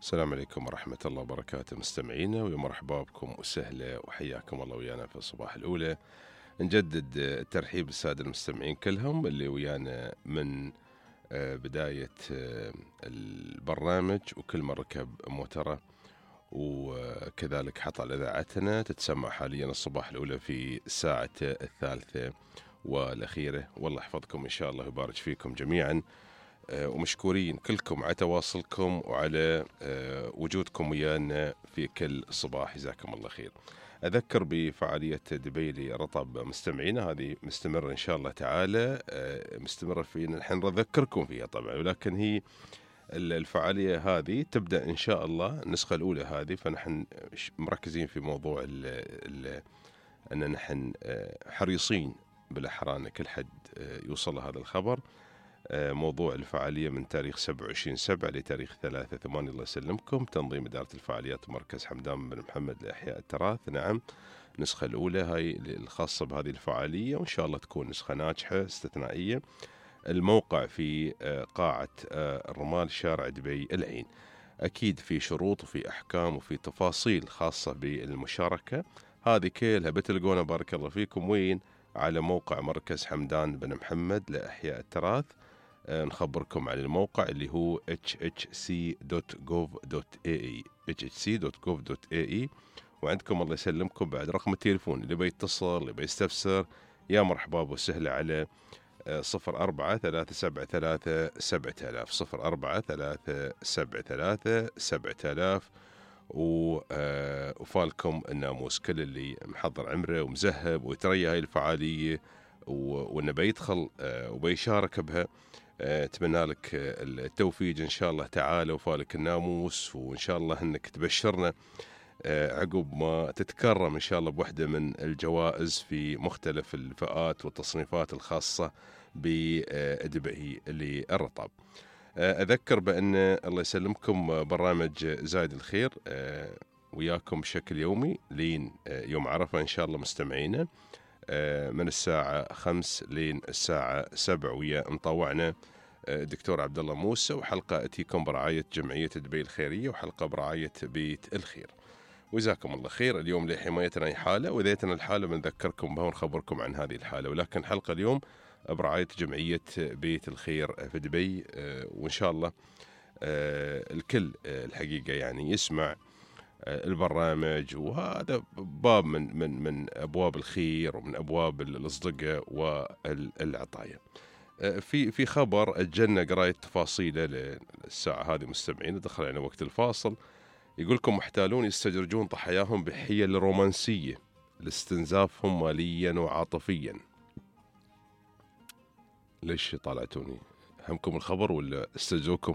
السلام عليكم ورحمة الله وبركاته مستمعينا، ويا مرحبا بكم وسهلا وحياكم الله ويانا في الصباح الأولى. نجدد الترحيب بالسادة المستمعين كلهم اللي ويانا من بداية البرنامج، وكل من ركب موتره وكذلك حط على إذاعتنا تتسمع حاليا الصباح الأولى في الساعة الثالثة والأخيرة. والله يحفظكم إن شاء الله ويبارك فيكم جميعا، ومشكورين كلكم على تواصلكم وعلى وجودكم ويانا في كل صباح، جزاكم الله خير. أذكر بفعالية دبي لرطب مستمعينا، هذه مستمرة إن شاء الله تعالى، مستمرة فينا نحن نذكركم فيها طبعا، ولكن هي الفعالية هذه تبدأ إن شاء الله النسخة الأولى هذه، فنحن مركزين في موضوع أن نحن حريصين بالأحرى أن كل حد يوصل هذا الخبر. موضوع الفعالية من تاريخ 27/7 لتاريخ 3/8 الله يسلمكم، تنظيم إدارة الفعاليات مركز حمدان بن محمد لإحياء التراث. نعم، النسخة الأولى هاي الخاصة بهذه الفعالية، وإن شاء الله تكون نسخة ناجحة استثنائية. الموقع في قاعة الرمال شارع دبي العين. أكيد في شروط وفي أحكام وفي تفاصيل خاصة بالمشاركة، هذه كلها بتلقونا بارك الله فيكم وين؟ على موقع مركز حمدان بن محمد لإحياء التراث. نخبركم عن الموقع اللي هو hhc.gov.ae hhc.gov.ae. وعندكم الله يسلمكم بعد رقم التليفون اللي بيتصل اللي بيستفسر، يا مرحبا وسهلا على 04-373-7000 04-373-7000. وفالكم الناموس كل اللي محضر عمره ومزهب ويتريى هاي الفعالية وانه بيدخل وبيشارك بها، اتمنى لك التوفيق ان شاء الله تعالى، وفالك الناموس، وان شاء الله انك تبشرنا عقب ما تتكرم ان شاء الله بوحدة من الجوائز في مختلف الفئات والتصنيفات الخاصة بدبي للرطب. أذكر بأن الله يسلمكم برنامج زايد الخير وياكم بشكل يومي لين يوم عرفة إن شاء الله مستمعينا، من الساعة 5 لين الساعة 7، ويا مطوعنا دكتور عبد الله موسى، وحلقة أتيكم برعاية جمعية دبي الخيرية، وحلقة برعاية بيت الخير. وجزاكم الله خير. اليوم لحمايتنا أي حالة، وإذا الحالة بنذكركم بها ونخبركم عن هذه الحالة، ولكن حلقة اليوم برعاية جمعية بيت الخير في دبي. وإن شاء الله الكل الحقيقة يعني يسمع البرنامج، وهذا باب من أبواب الخير ومن أبواب الأصدقاء والعطايا. في خبر أجلنا قراية تفاصيله للساعة هذه مستمعين، دخل علينا وقت الفاصل. يقولكم محتالون يستدرجون ضحاياهم بحيل رومانسية لاستنزافهم ماليا وعاطفيا. ليش طالعتوني؟ همكم الخبر ولا استجوكم؟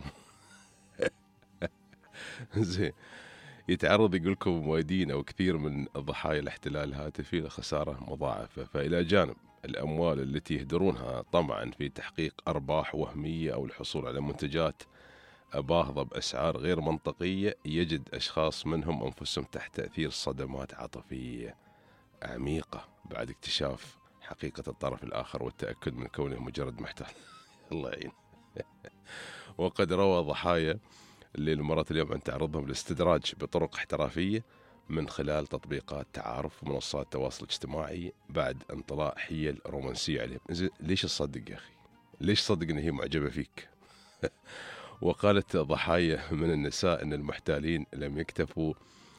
زين. يتعرض يقولكم موادين أو كثير من ضحايا الاحتلال الهاتفي لخسارة مضاعفة، فإلى جانب الأموال التي يهدرونها طمعا في تحقيق أرباح وهمية أو الحصول على منتجات باهظة بأسعار غير منطقية، يجد أشخاص منهم أنفسهم تحت تأثير صدمات عاطفية عميقة بعد اكتشاف حقيقة الطرف الآخر والتأكد من كونه مجرد محتال. الله يعين. وقد روى ضحايا للمرات اليوم عن تعرضهم للاستدراج بطرق احترافية من خلال تطبيقات تعارف ومنصات التواصل الاجتماعي بعد انطلاء حيل رومانسية عليهم. ليش تصدق يا أخي؟ ليش تصدق أن هي معجبة فيك؟ وقالت ضحايا من النساء أن المحتالين لم يكتفوا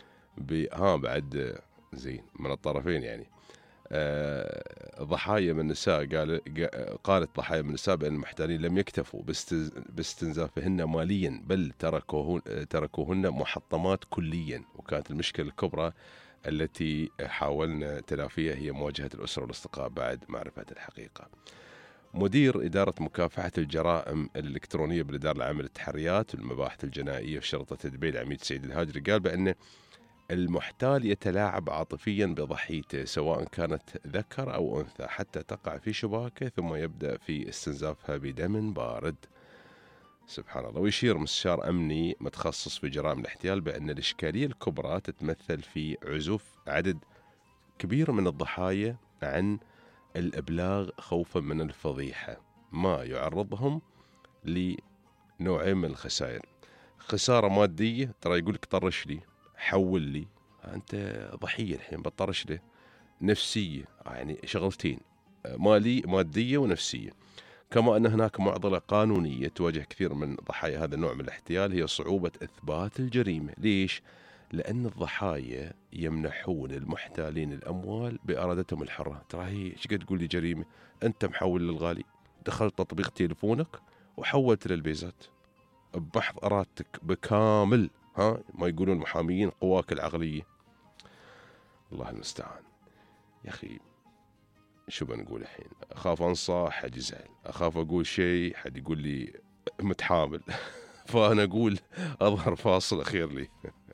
بعد زين من الطرفين يعني. ضحايا من النساء قالت ضحايا من النساء بأن المحتالين لم يكتفوا باستنزافهن ماليا، بل تركوهن محطمات كليا. وكانت المشكلة الكبرى التي حاولنا تلافيها هي مواجهة الأسرة والأصدقاء بعد معرفة الحقيقة. مدير إدارة مكافحة الجرائم الإلكترونية بالإدارة العامة للتحريات والمباحث الجنائية في شرطة دبي العميد سعيد الهاجري قال بأن المحتال يتلاعب عاطفيا بضحيته سواء كانت ذكر أو أنثى حتى تقع في شباكه، ثم يبدأ في استنزافها بدم بارد. سبحان الله. ويشير مستشار أمني متخصص في جرائم الاحتيال بأن الإشكالية الكبرى تتمثل في عزوف عدد كبير من الضحايا عن الإبلاغ خوفا من الفضيحة، ما يعرضهم لنوعين من الخسائر. خسارة مادية، ترى يقول لك طرش لي، حول لي، أنت ضحية الحين بطرش له. نفسية، يعني شغلتين، مادية ونفسية. كما أن هناك معضلة قانونية تواجه كثير من ضحايا هذا النوع من الاحتيال، هي صعوبة إثبات الجريمة. ليش؟ لأن الضحايا يمنحون المحتالين الأموال بإرادتهم الحرة. ترى هي ايش قد تقول لي جريمة؟ أنت محول للغالي، دخلت تطبيق تليفونك وحولت للبيزات بمحض إرادتك بكامل، ما يقولون المحاميين قواك العقلية. الله المستعان. يا أخي شو بنقول الحين؟ أخاف أنصح حد يزعل، أخاف أقول شيء حد يقول لي متحامل. فأنا أقول أظهر فاصل أخير لي.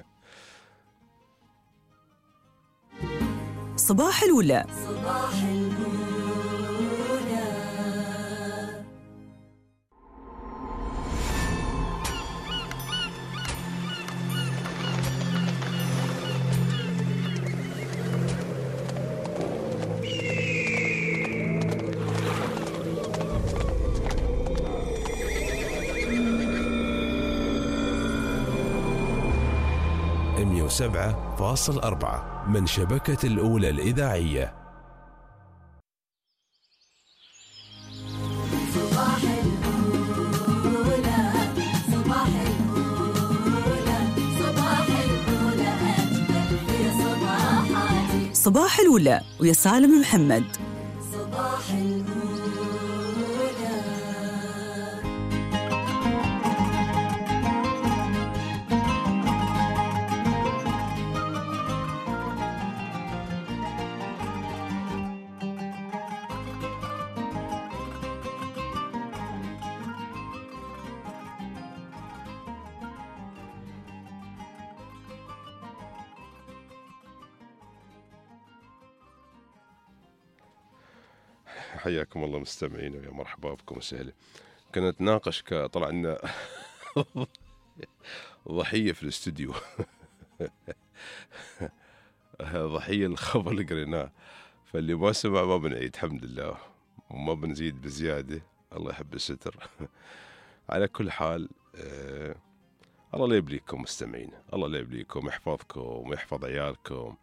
صباح الولاء. صباح الولاء. 107.4 من شبكة الأولى الإذاعية. صباح الأولى، صباح الأولى، صباح الأولى أجمل في صباحاتي. صباح الولاء ويا سالم محمد. صباح الأولى. حياكم الله مستمعين ويا مرحبا بكم وسهلا. كنا نتناقش طلع لنا ضحية في الاستوديو. ضحية الخبر اللي قريناه، فاللي ما سمع ما بنعيد الحمد لله، وما بنزيد بزيادة، الله يحب الستر. على كل حال الله لا يبليكم مستمعين، الله لا يبليكم، يحفظكم ويحفظ عيالكم.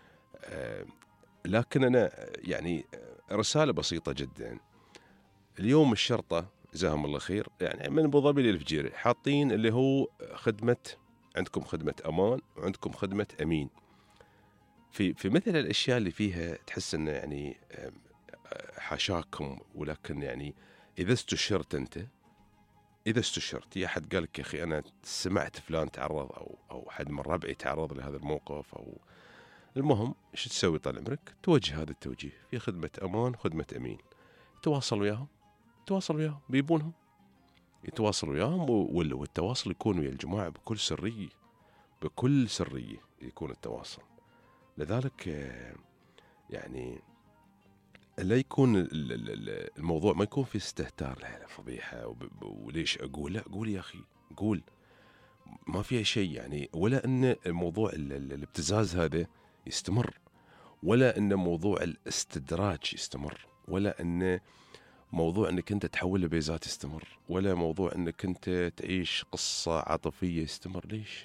لكن أنا يعني رسالة بسيطة جدا. اليوم الشرطة جزاهم الله خير، يعني من أبو ظبي للفجيرة حاطين اللي هو خدمة، عندكم خدمة أمان وعندكم خدمة أمين. في مثل الأشياء اللي فيها تحس إنه يعني حاشاكم، ولكن يعني إذا استشرت أنت، إذا استشرت يا حد قالك يا أخي أنا سمعت فلان تعرض أو حد من ربعي تعرض لهذا الموقف، أو المهم ايش تسوي طال عمرك؟ توجه هذا التوجيه في خدمة أمان خدمة أمين. تواصل وياهم بيبونهم، يتواصل وياهم، والتواصل يكون ويا الجماعة بكل سرية يكون التواصل. لذلك يعني لا يكون الموضوع ما يكون في استهتار، لا فضيحة وليش أقول، لا قول يا أخي قول، ما فيها شيء يعني. ولا أن موضوع الابتزاز هذا يستمر، ولا أن موضوع الاستدراج يستمر، ولا أن موضوع أنك أنت تحول لبيزات يستمر، ولا موضوع أنك أنت تعيش قصة عاطفية يستمر. ليش؟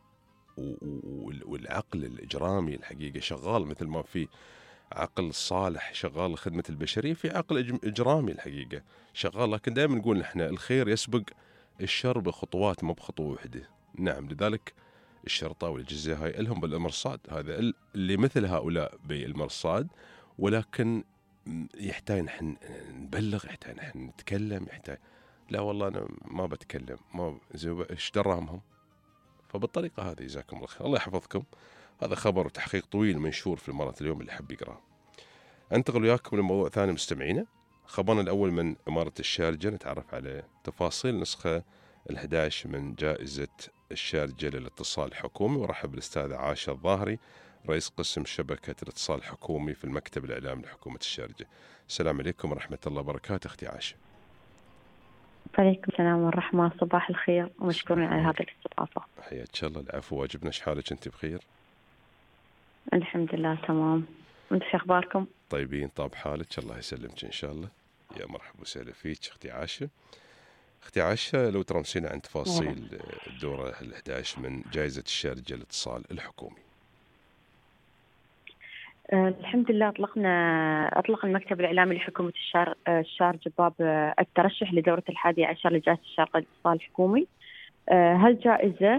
والعقل الإجرامي الحقيقة شغال، مثل ما في عقل صالح شغال لخدمة البشرية، في عقل إجرامي الحقيقة شغال. لكن دائما نقول نحن الخير يسبق الشر بخطوات، ما بخطوة واحدة. نعم، لذلك الشرطة والجزية هاي لهم بالمرصاد، هذا اللي مثل هؤلاء بالمرصاد. ولكن يحتاج نحن نبلغ، يحتاج نحن نتكلم، يحتاج لا والله أنا ما بتكلم، ما إيش دراهمهم. فبالطريقة هذه جزاكم الله خير، الله يحفظكم. هذا خبر وتحقيق طويل منشور في مرة اليوم اللي حب يقرأ. أنتقل وياكم لموضوع ثاني مستمعينا. خبرنا الأول من إمارة الشارجة، نتعرف على تفاصيل نسخة 11 من جائزة الشارجة للاتصال الحكومي. ورحب بالأستاذ عاشر الظاهري، رئيس قسم شبكة الاتصال الحكومي في المكتب الإعلامي لحكومة الشارجة. السلام عليكم ورحمة الله وبركاته أختي عاشر. عليكم السلام والرحمة، صباح الخير ومشكورين على هذه الاستضافة. حياك الله. العفو، واجبنا. شحالك أنت بخير؟ الحمد لله تمام، وانتم شو أخباركم؟ طيبين، طاب حالك، الله يسلمك إن شاء الله. يا مرحبا وسهلا فيك أختي عاشر. اختي عائشة لو ترمسينا عن تفاصيل الدورة ال11 من جائزة الشارجة للاتصال الحكومي. الحمد لله أطلق المكتب الإعلامي لحكومة الشارجة باب الترشح لدورة 11 لجائزة الشارقة للاتصال الحكومي. هالجائزة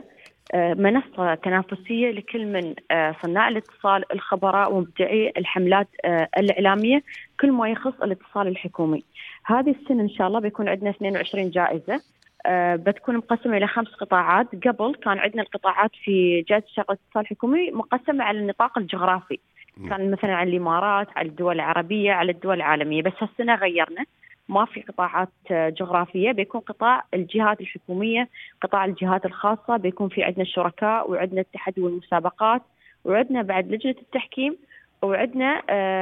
منصة تنافسية لكل من صناع الاتصال، الخبراء ومبدعي الحملات الإعلامية كل ما يخص الاتصال الحكومي. هذه السنة إن شاء الله بيكون عندنا 22 جائزة، بتكون مقسمة إلى 5 قطاعات. قبل كان عندنا القطاعات في جائزة الشارقة للاتصال الحكومي مقسمة على النطاق الجغرافي، كان مثلا على الإمارات، على الدول العربية، على الدول العالمية. بس هالسنة غيرنا، ما في قطاعات جغرافية، بيكون قطاع الجهات الحكومية، قطاع الجهات الخاصة، بيكون في عندنا الشركاء وعندنا التحدي والمسابقات وعندنا بعد لجنة التحكيم وعندنا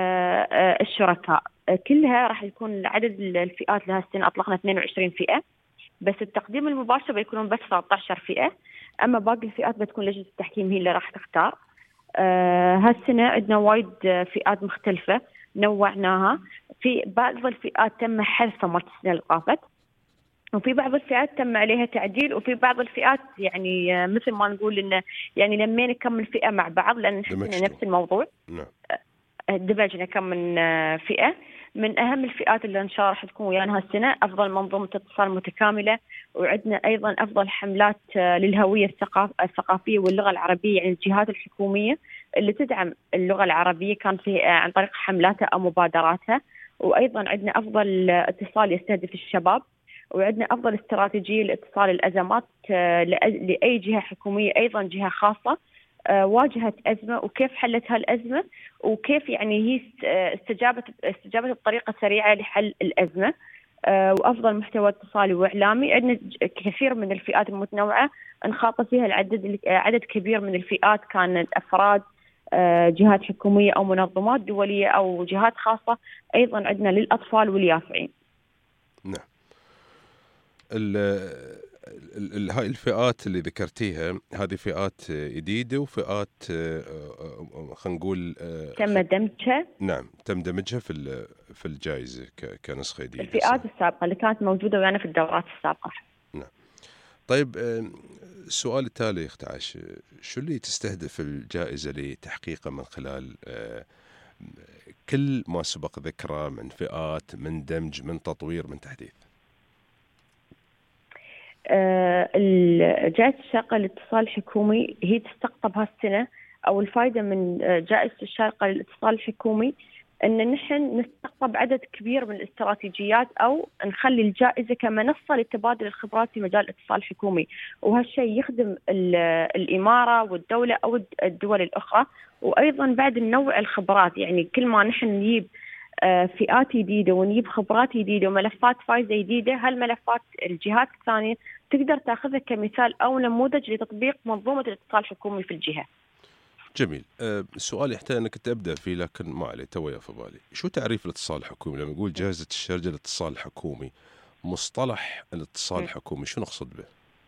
الشركاء. كلها راح يكون عدد الفئات لها السنة أطلقنا 22 فئة، بس التقديم المباشر بيكونون بس 13 فئة، أما باقي الفئات بتكون لجنة التحكيم هي اللي راح تختار. هالسنة عندنا وايد فئات مختلفة نوعناها. في بعض الفئات تم حذفها مرة السنة اللي طافت، وفي بعض الفئات تم عليها تعديل، وفي بعض الفئات يعني مثل ما نقول إنه يعني لما نكمل فئة مع بعض لأن نفس الموضوع. نعم. دمجنا كم من فئة. من أهم الفئات اللي إن شاء الله راح تكون ويانا هالسنة أفضل منظومة اتصال متكاملة، وعندنا أيضا أفضل حملات للهوية الثقافية واللغة العربية، يعني الجهات الحكومية اللي تدعم اللغة العربية كان في عن طريق حملاتها أو مبادراتها. وأيضا عندنا أفضل اتصال يستهدف الشباب، وعندنا أفضل استراتيجية لاتصال الأزمات لأي جهة حكومية، أيضا جهة خاصة واجهت أزمة وكيف حلت هالأزمة وكيف يعني هي استجابت بطريقة سريعة لحل الأزمة. وأفضل محتوى اتصالي وإعلامي. عندنا كثير من الفئات المتنوعة انخاط فيها عدد كبير من الفئات، كانت أفراد، جهات حكومية أو منظمات دولية أو جهات خاصة. أيضا عندنا للأطفال واليافعين. نعم. هاي الفئات اللي ذكرتيها هذه فئات جديدة وفئات خلينا نقول تم دمجها. نعم، تم دمجها في الجائزة كنسخة جديدة. الفئات السابقة اللي كانت موجودة ويانا في الدورات السابقة. نعم. طيب السؤال التالي اخت عائشة، شو اللي تستهدف الجائزة لتحقيقه من خلال كل ما سبق ذكره من فئات، من دمج، من تطوير، من تحديث؟ جائزة الشارقة للاتصال الحكومي هي تستقطب هالسنة، أو الفائدة من جائزة الشارقة للاتصال الحكومي أن نحن نستقطب عدد كبير من الاستراتيجيات، أو نخلي الجائزة كمنصة لتبادل الخبرات في مجال الاتصال الحكومي، وهالشيء يخدم الإمارة والدولة أو الدول الأخرى. وأيضا بعد ننوع الخبرات، يعني كل ما نحن نجيب فئات جديدة ونجيب خبرات جديدة وملفات فايزة جديدة، هالملفات الجهات الثانية تقدر تأخذها كمثال أو نموذج لتطبيق منظومة الاتصال الحكومي في الجهة. جميل. السؤال يحتاج أنك تبدأ فيه لكن ما عليه توي في بالي. شو تعريف الاتصال الحكومي؟ لما نقول جائزة الشارجة للاتصال الحكومي، مصطلح الاتصال الحكومي شو نقصد به؟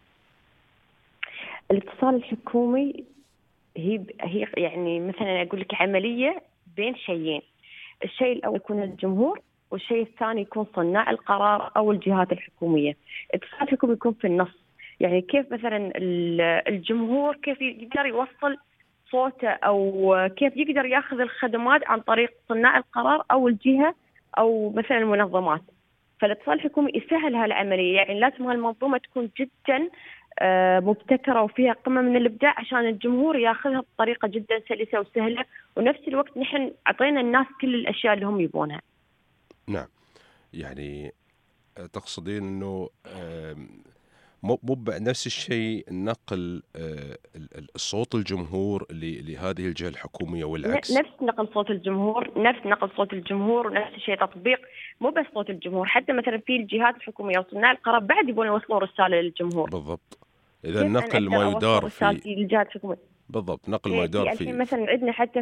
الاتصال الحكومي هي يعني مثلا أقول لك عملية بين شيئين. الشيء الأول يكون الجمهور، والشيء الثاني يكون صناع القرار أو الجهات الحكومية. الاتصال الحكومي يكون في النص، يعني كيف مثلا الجمهور كيف يقدر يوصل صوته، أو كيف يقدر يأخذ الخدمات عن طريق صناع القرار أو الجهة أو مثلا المنظمات. فالاتصال الحكومي يسهل هالعملية، يعني لازم هالمنظومة تكون جدا مبتكرة وفيها قمة من الإبداع عشان الجمهور ياخذها بطريقة جدا سلسة وسهلة، ونفس الوقت نحن عطينا الناس كل الأشياء اللي هم يبونها. نعم. يعني تقصدين أنه مو نفس الشيء نقل صوت الجمهور لهذه الجهة الحكومية والعكس؟ نفس نقل صوت الجمهور، نفس نقل صوت الجمهور، ونفس الشيء تطبيق مو بس صوت الجمهور، حتى مثلا في الجهات الحكومية وصناع القرار بعد يبون يوصلون رسالة للجمهور. بالضبط. إذا نقل ما يدار في الجهات الحكومية. بالضبط، نقل ما يدار في مثلا عندنا حتى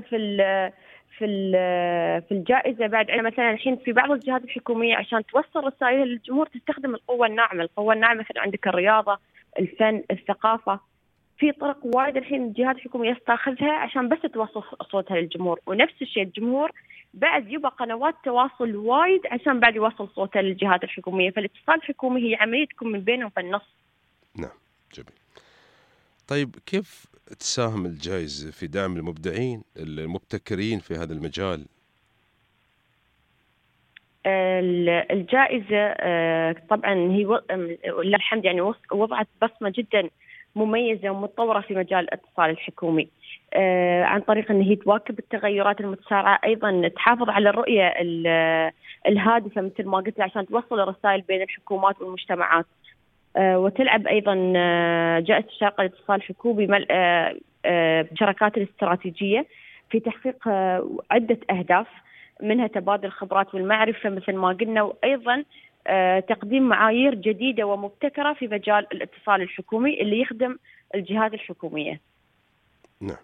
في الجائزة بعد عندنا مثلا الحين في بعض الجهات الحكومية عشان توصل رسائل للجمهور تستخدم القوة الناعمة. القوة الناعمة مثلا عندك الرياضة، الفن، الثقافة. في طرق وايد الحين الجهات الحكومية تاخذها عشان بس توصل صوتها للجمهور، ونفس الشيء الجمهور بعد يبقى قنوات تواصل وايد عشان بعد يوصل صوته للجهات الحكومية. فالاتصال الحكومي هي عملية تكون من بينهم في النص. نعم جميل. طيب كيف تساهم الجائزة في دعم المبدعين المبتكرين في هذا المجال؟ الجائزة طبعا هي ولله الحمد يعني وضعت بصمة جدا مميزة ومتطورة في مجال الاتصال الحكومي عن طريق أن هي تواكب التغيرات المتسارعة، أيضا تحافظ على الرؤية الهادفة مثل ما قلت عشان توصل الرسائل بين الحكومات والمجتمعات، وتلعب أيضا جائزة الشارقة للاتصال الحكومي بشراكات الاستراتيجية في تحقيق عدة أهداف، منها تبادل الخبرات والمعرفة مثل ما قلنا، وأيضا تقديم معايير جديدة ومبتكرة في مجال الاتصال الحكومي اللي يخدم الجهات الحكومية. نعم.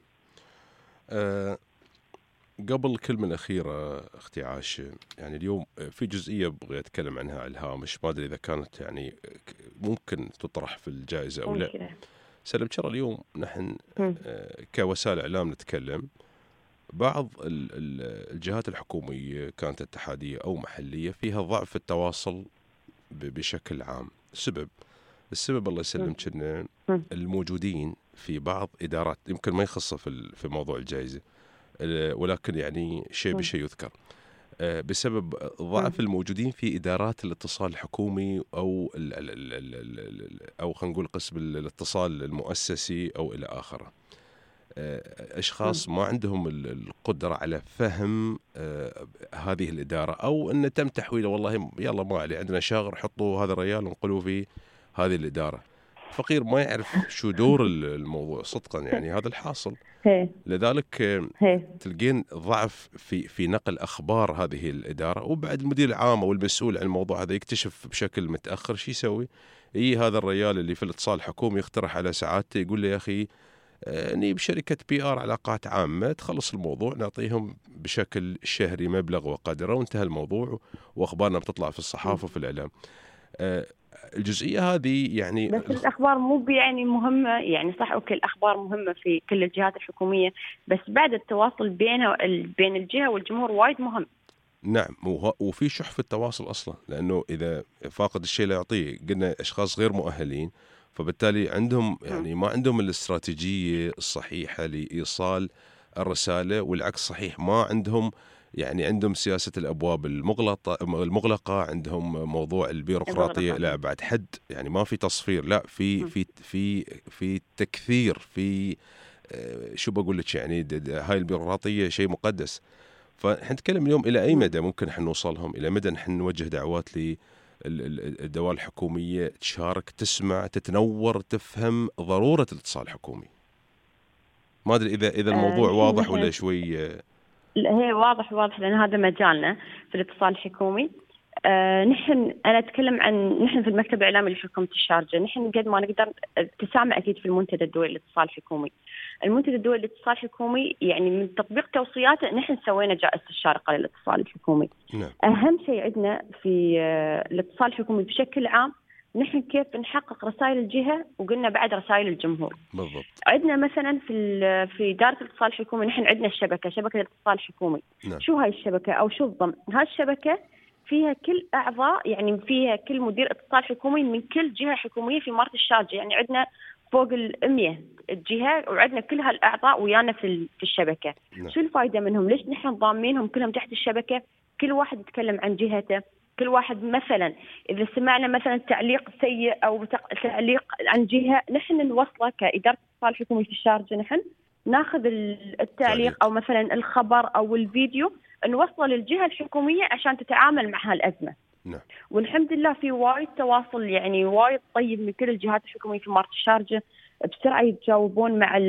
قبل الكلمة الأخيرة أختي عاش، يعني اليوم في جزئية بغي أتكلم عنها على الهامش، ما أدري إذا كانت يعني ممكن تطرح في الجائزة أو لا. سلم ترى اليوم نحن كوسائل إعلام نتكلم، بعض الجهات الحكومية كانت اتحادية أو محلية فيها ضعف التواصل بشكل عام. السبب الله يسلمك إن الموجودين في بعض إدارات يمكن ما يخص في موضوع الجائزة، ولكن يعني شيء بشيء يذكر، بسبب ضعف الموجودين في إدارات الاتصال الحكومي أو خلينا نقول قسم الاتصال المؤسسي أو إلى آخره. أشخاص ما عندهم القدرة على فهم هذه الإدارة، أو أن تم تحويله والله يلا ما عليه عندنا شاغر حطوا هذا الريال ونقلوا في هذه الإدارة. فقير ما يعرف شو دور الموضوع صدقا، يعني هذا الحاصل. لذلك تلقين ضعف في نقل أخبار هذه الإدارة، وبعد المدير العام أو المسؤول عن الموضوع هذا يكتشف بشكل متأخر. شو يسوي؟ هذا الريال اللي في الاتصال الحكومي يقترح على سعادته يقول له يا أخي نجيب شركة PR علاقات عامة تخلص الموضوع، نعطيهم بشكل شهري مبلغ وقدره وانتهى الموضوع، وأخبارنا بتطلع في الصحافة وفي الإعلام. الجزئية هذه يعني بس الأخبار مو يعني مهمة، يعني صح أوكي الأخبار مهمة في كل الجهات الحكومية، بس بعد التواصل بين الجهة والجمهور وايد مهم. نعم، وفي شح في التواصل أصلا، لأنه إذا فاقد الشيء لا يعطيه. قلنا أشخاص غير مؤهلين، فبالتالي عندهم يعني ما عندهم الاستراتيجية الصحيحة لإيصال الرسالة، والعكس صحيح ما عندهم، يعني عندهم سياسة الأبواب المغلقة، عندهم موضوع البيروقراطية لا بعد حد، يعني ما في تصفير، لا في تكثير، في شو بقول لك، يعني هاي البيروقراطية شيء مقدس. فنتكلم اليوم إلى أي مدى ممكن نحن نوصلهم، إلى مدى نحن نوجه دعوات الدوائر الحكومية تشارك، تسمع، تتنور، تفهم ضرورة الاتصال الحكومي. ما أدري إذا الموضوع واضح ولا شوي. هي واضح لأن هذا مجالنا في الاتصال الحكومي. أنا أتكلم عن نحن في المكتب الإعلامي لحكومة الشارقة، نحن قد ما نقدر تسامع أكيد في المنتدى الدولي للاتصال الحكومي. المنتدى الدولي للاتصال الحكومي يعني من تطبيق توصياته نحن سوينا جائزة الشارقة للاتصال الحكومي. نعم. أهم شيء عندنا في الاتصال الحكومي بشكل عام نحن كيف نحقق رسائل الجهة، وقلنا بعد رسائل الجمهور. بالضبط. عندنا مثلا في إدارة الاتصال الحكومي نحن عندنا شبكة الاتصال الحكومي. نعم. شو هاي الشبكة أو شو الضم؟ هاي الشبكة فيها كل أعضاء، يعني فيها كل مدير اتصال حكومي من كل جهة حكومية في إمارة الشارقة، يعني عندنا فوق 100 جهة، وعندنا كل هالأعضاء ويانا في الشبكة. نعم. شو الفائدة منهم؟ ليش نحن ضامنينهم كلهم تحت الشبكة؟ كل واحد يتكلم عن جهته، كل واحد مثلا إذا سمعنا مثلا تعليق سيء أو تعليق عن جهة نحن نوصله كإدارة الاتصال الحكومي في الشارقة، نحن ناخذ التعليق أو مثلا الخبر أو الفيديو نوصله للجهة الحكومية عشان تتعامل مع هالأزمة. نعم. والحمد لله في وايد تواصل يعني وايد طيب من كل الجهات الحكومية في إمارة الشارقة، بسرعة يتجاوبون مع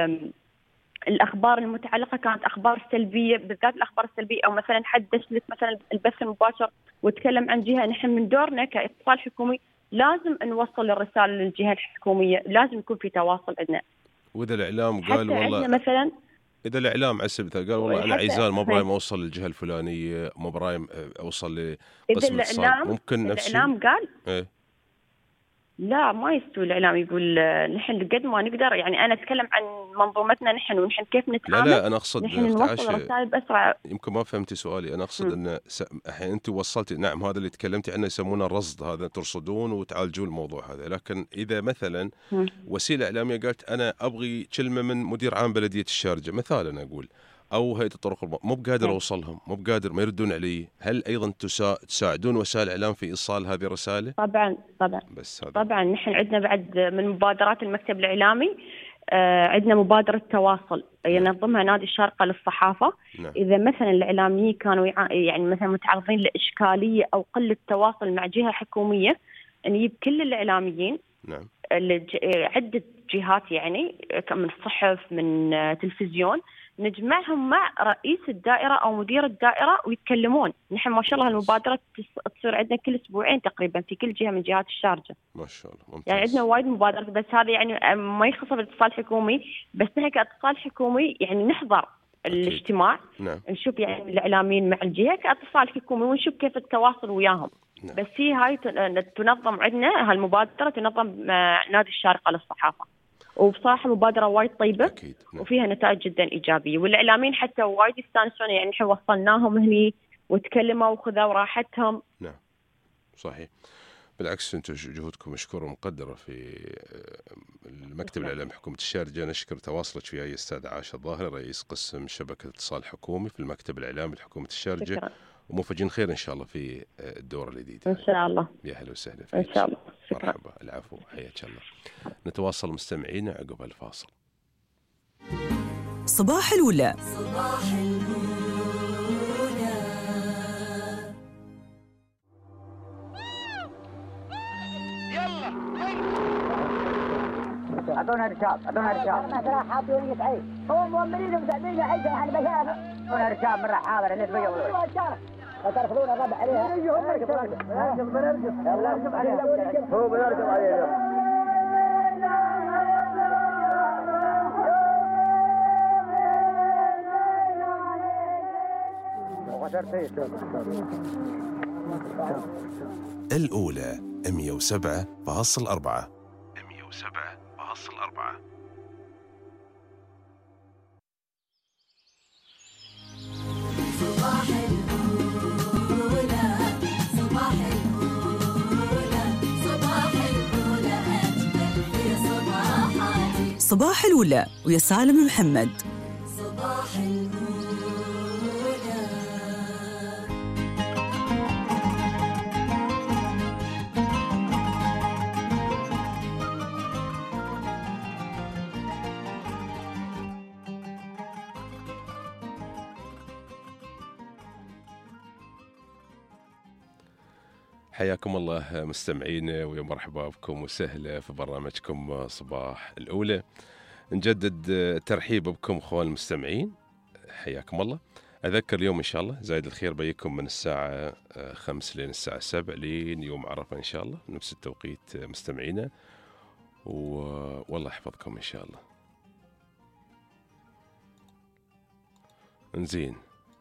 الأخبار المتعلقة، كانت أخبار سلبية بالذات الأخبار السلبية، أو مثلا حد دشلت مثلا البث المباشر وتكلم عن جهة، نحن من دورنا كاتصال حكومي لازم نوصل الرسالة للجهة الحكومية، لازم يكون في تواصل عندنا. وإذا الإعلام قال والله مثلا إذا الإعلام عسب قال والله أنا عايزان ما برايم أوصل للجهة الفلانية، ما برايم أوصل لقسم الاتصال، ممكن نفسي الإعلام قال إيه؟ لا ما يستوي الإعلام يقول نحن قد ما نقدر، يعني أنا أتكلم عن منظومتنا نحن ونحن كيف نتعامل. لا أنا أقصد نحن نوصل رسائل بأسرع. يمكن ما فهمتي سؤالي. أنا أقصد أن الحين أنت وصلتي، نعم هذا اللي تكلمتي عنه يسمونه الرصد، هذا ترصدون وتعالجون الموضوع هذا. لكن إذا مثلا وسيلة إعلامية قالت أنا أبغي كلمة من مدير عام بلدية الشارجة مثلا أقول، أو هيئة الطرق مو بقادر أوصلهم، مو بقادر، ما يردون علي، هل أيضا تساعدون وسائل الإعلام في إيصال هذه الرسالة؟ طبعا بس هذا. طبعا نحن عندنا بعد من مبادرات المكتب الإعلامي عندنا مبادرة تواصل ينظمها نادي الشارقة للصحافة. نعم. إذا مثلا الإعلاميين كانوا يعني مثلا متعرضين لإشكالية أو قلة تواصل مع جهة حكومية، نجيب كل الإعلاميين. نعم. عدة جهات يعني من صحف من تلفزيون، نجمعهم مع رئيس الدائرة أو مدير الدائرة ويتكلمون. نحن ما شاء الله المبادرة تصير عندنا كل أسبوعين تقريبا في كل جهة من جهات الشارجة. ما شاء الله ممتاز. يعني عندنا وايد مبادرات، بس هذا يعني ما يخص بالاتصال الحكومي، بس نحن كاتصال حكومي يعني نحضر الاجتماع. نعم. نشوف يعني الإعلاميين مع الجهة كاتصال حكومي ونشوف كيف التواصل وياهم. نعم. بس هي هاي تنظم عندنا، هالمبادرة تنظم نادي الشارقة للصحافة، وبصراحة مبادرة وايد طيبة. أكيد. نعم. وفيها نتائج جدا إيجابية، والإعلاميين حتى وايد يستانسون، يعني نحن وصلناهم هني وتكلموا وخذوا راحتهم. نعم صحيح، بالعكس أنتم جهودكم مشكورة ومقدرة في المكتب الإعلامي حكومة الشارجة. نشكر تواصلك في أي أستاذ عاشة الظاهر، رئيس قسم شبكة اتصال حكومي في المكتب الإعلامي لحكومة الشارجة. شكرا. وموفقين خير إن شاء الله في الدورة الجديدة إن شاء الله. يا هلا وسهلا فيك. إن شاء الله. مرحبا. العفو، حياك الله. نتواصل مستمعينا عقب الفاصل. صباح الولا. صباح الولا. أعطونا ركاب مثلا حاطين يتعيش هم مؤمنين ومساعدين عيش احنا بشار. أعطونا ركاب مرة حاضر اللي تبيعوا فترفضون الربع عليها. نركب عليها. هو بنركب عليها. الأولى 107.4. صباح الأولى. صباح الأولى. صباح الأولى أجمل في صباحاتي. صباح الولا ويا سالم محمد. صباح الأولى. حياكم الله مستمعينا، ويا مرحبا بكم وسهلا في برنامجكم صباح الأولى. نجدد الترحيب بكم اخوان المستمعين، حياكم الله. أذكر اليوم إن شاء الله زايد الخير بيكم من الساعة 5 لين الساعة 7 لين يوم عرفة إن شاء الله، نفس التوقيت مستمعينا، والله يحفظكم إن شاء الله. انزين،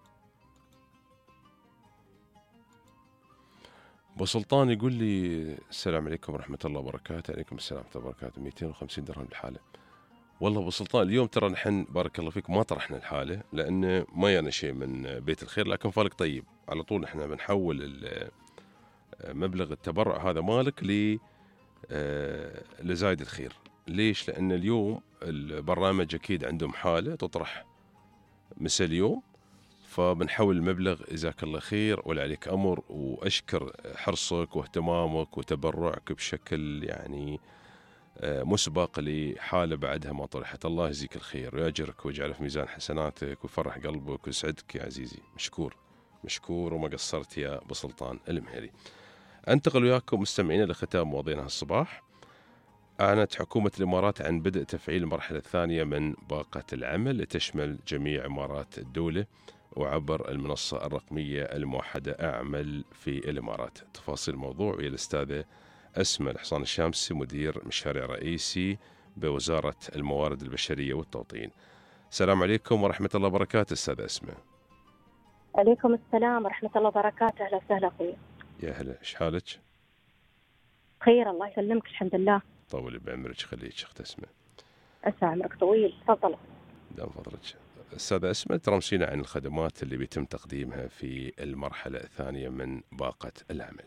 ابو سلطان يقول لي السلام عليكم ورحمه الله وبركاته. عليكم السلام ورحمه الله وبركاته. 250 درهم الحاله. والله ابو سلطان اليوم ترى نحن بارك الله فيك ما طرحنا الحاله لان ما يانا شيء من بيت الخير، لكن فالك طيب على طول احنا بنحول مبلغ التبرع هذا مالك لزايد الخير. ليش؟ لان اليوم البرنامج اكيد عندهم حاله تطرح مساء اليوم، فبنحول المبلغ. جزاك الله خير ولا عليك أمر، وأشكر حرصك واهتمامك وتبرعك بشكل يعني مسبق لحالة بعدها ما طرحت. الله يجزيك الخير ويأجرك ويجعله في ميزان حسناتك ويفرح قلبك ويسعدك يا عزيزي. مشكور وما قصرت يا أبو سلطان المهري. أنتقل وياكم مستمعين لختام مواضيعنا الصباح. أعلنت حكومة الإمارات عن بدء تفعيل المرحلة الثانية من باقة العمل لتشمل جميع إمارات الدولة وعبر المنصة الرقمية الموحدة أعمل في الإمارات. تفاصيل الموضوع ويا الأستاذة أسماء الحصان الشامسي، مدير مشاريع رئيسي بوزارة الموارد البشرية والتوطين. السلام عليكم ورحمة الله وبركاته أستاذة أسماء. عليكم السلام ورحمة الله وبركاته. أهلا وسهلا أخوي. يا هلا، إيش حالك؟ خير الله يسلمك الحمد لله. طولي بعمرك، خليك اخت اسماء. أسا عمرك طويل، تفضل. دام فضلك. استاذة اسماء، ترمسينا عن الخدمات اللي بيتم تقديمها في المرحلة الثانية من باقة العمل.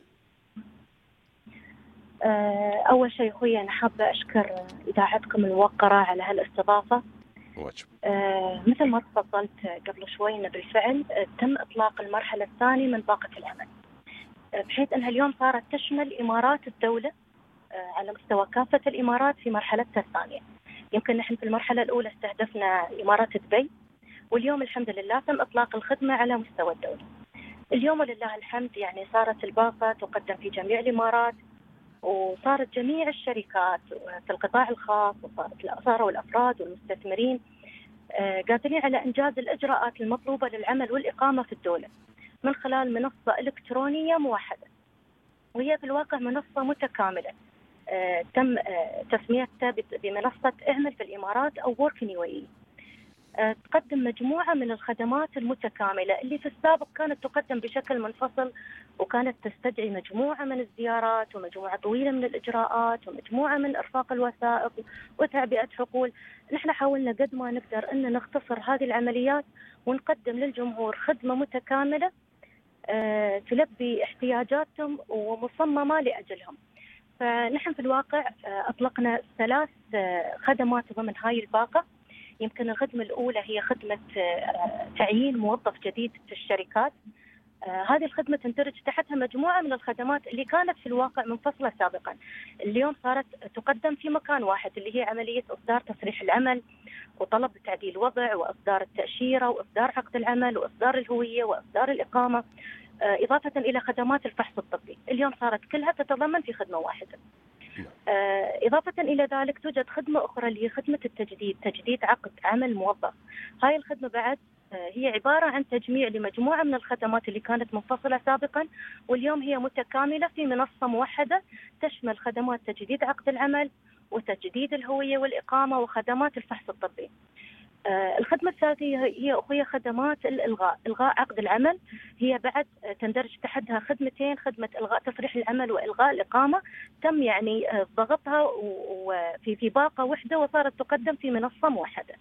أول شيء أخوي أنا حابة أشكر إذاعتكم الموقرة على هالاستضافة. واجب. مثل ما تفضلت قبل شوي إن بالفعل تم إطلاق المرحلة الثانية من باقة العمل، بحيث أنها اليوم صارت تشمل إمارات الدولة على مستوى كافة الإمارات في مرحلتها الثانية. يمكن نحن في المرحلة الأولى استهدفنا إمارات دبي، واليوم الحمد لله تم إطلاق الخدمة على مستوى الدولة. اليوم ولله الحمد يعني صارت الباقة تقدم في جميع الإمارات، وصارت جميع الشركات في القطاع الخاص صاروا الأفراد والمستثمرين قادرين على إنجاز الإجراءات المطلوبة للعمل والإقامة في الدولة من خلال منصة إلكترونية موحدة، وهي في الواقع منصة متكاملة تم تسميتها بمنصة اعمل في الإمارات أو Work Anywhere. تقدم مجموعة من الخدمات المتكاملة اللي في السابق كانت تقدم بشكل منفصل، وكانت تستدعي مجموعة من الزيارات ومجموعة طويلة من الإجراءات ومجموعة من إرفاق الوثائق وتعبئة حقول. نحن حاولنا قد ما نقدر أن نختصر هذه العمليات ونقدم للجمهور خدمة متكاملة تلبي احتياجاتهم ومصممة لأجلهم. فنحن في الواقع أطلقنا 3 خدمات ضمن هاي الباقة. يمكن الخدمة الأولى هي خدمة تعيين موظف جديد في الشركات. هذه الخدمة تندرج تحتها مجموعة من الخدمات اللي كانت في الواقع منفصلة سابقا، اليوم صارت تقدم في مكان واحد، اللي هي عملية إصدار تصريح العمل وطلب تعديل وضع وإصدار التأشيرة وإصدار عقد العمل وإصدار الهوية وإصدار الإقامة، إضافة إلى خدمات الفحص الطبي. اليوم صارت كلها تتضمن في خدمة واحدة. إضافة إلى ذلك توجد خدمة أخرى اللي هي خدمة التجديد، تجديد عقد عمل موظف. هاي الخدمة بعد هي عبارة عن تجميع لمجموعة من الخدمات اللي كانت منفصلة سابقا، واليوم هي متكاملة في منصة موحدة تشمل خدمات تجديد عقد العمل وتجديد الهوية والإقامة وخدمات الفحص الطبي. الخدمة الثالثة هي أخويا خدمات الإلغاء، إلغاء عقد العمل. هي بعد تندرج تحتها خدمتين، خدمة إلغاء تصريح العمل وإلغاء الإقامة. تم يعني ضغطها في باقة واحدة وصارت تقدم في منصة موحدة.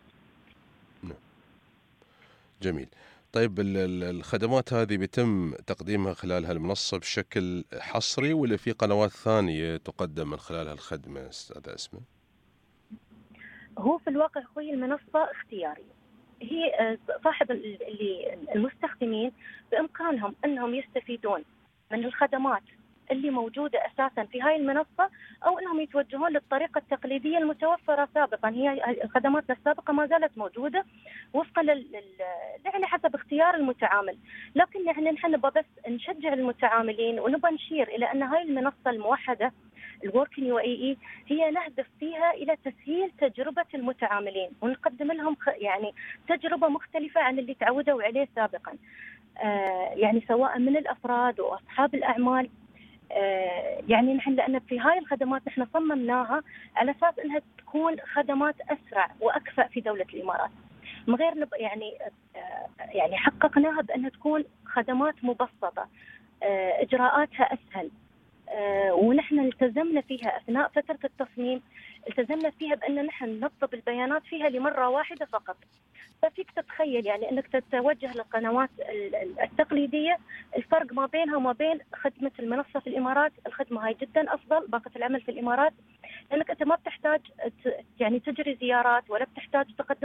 جميل. طيب الخدمات هذه بيتم تقديمها خلال هالمنصة بشكل حصري، ولا في قنوات ثانية تقدم من خلالها الخدمة أستاذة أسماء؟ هو في الواقع أخوي المنصة اختيارية، هي صاحب المستخدمين بإمكانهم أنهم يستفيدون من الخدمات اللي موجودة أساسا في هاي المنصة، أو أنهم يتوجهون للطريقة التقليدية المتوفرة سابقا. هي خدماتنا السابقة ما زالت موجودة وفقا يعني حسب اختيار المتعامل، لكن يعني نحن بس نشجع المتعاملين ونبغى نشير إلى أن هاي المنصة الموحدة الورك UAE هي نهدف فيها إلى تسهيل تجربة المتعاملين ونقدم لهم يعني تجربة مختلفة عن اللي تعودوا عليه سابقا، يعني سواء من الأفراد وأصحاب الأعمال. يعني نحن لأن في هاي الخدمات نحن صممناها على أساس أنها تكون خدمات أسرع وأكفأ في دولة الإمارات، من غير يعني حققناها بأنها تكون خدمات مبسطة إجراءاتها أسهل. ونحن التزمنا فيها أثناء فترة التصميم، التزمنا فيها بأن نحن نطلب البيانات فيها لمرة واحدة فقط. ففيك تتخيل يعني أنك تتوجه للقنوات التقليدية، الفرق ما بينها وما بين خدمة المنصة في الإمارات، الخدمة هاي جدا أفضل باقة العمل في الإمارات، لأنك أنت ما بتحتاج يعني تجري زيارات ولا بتحتاج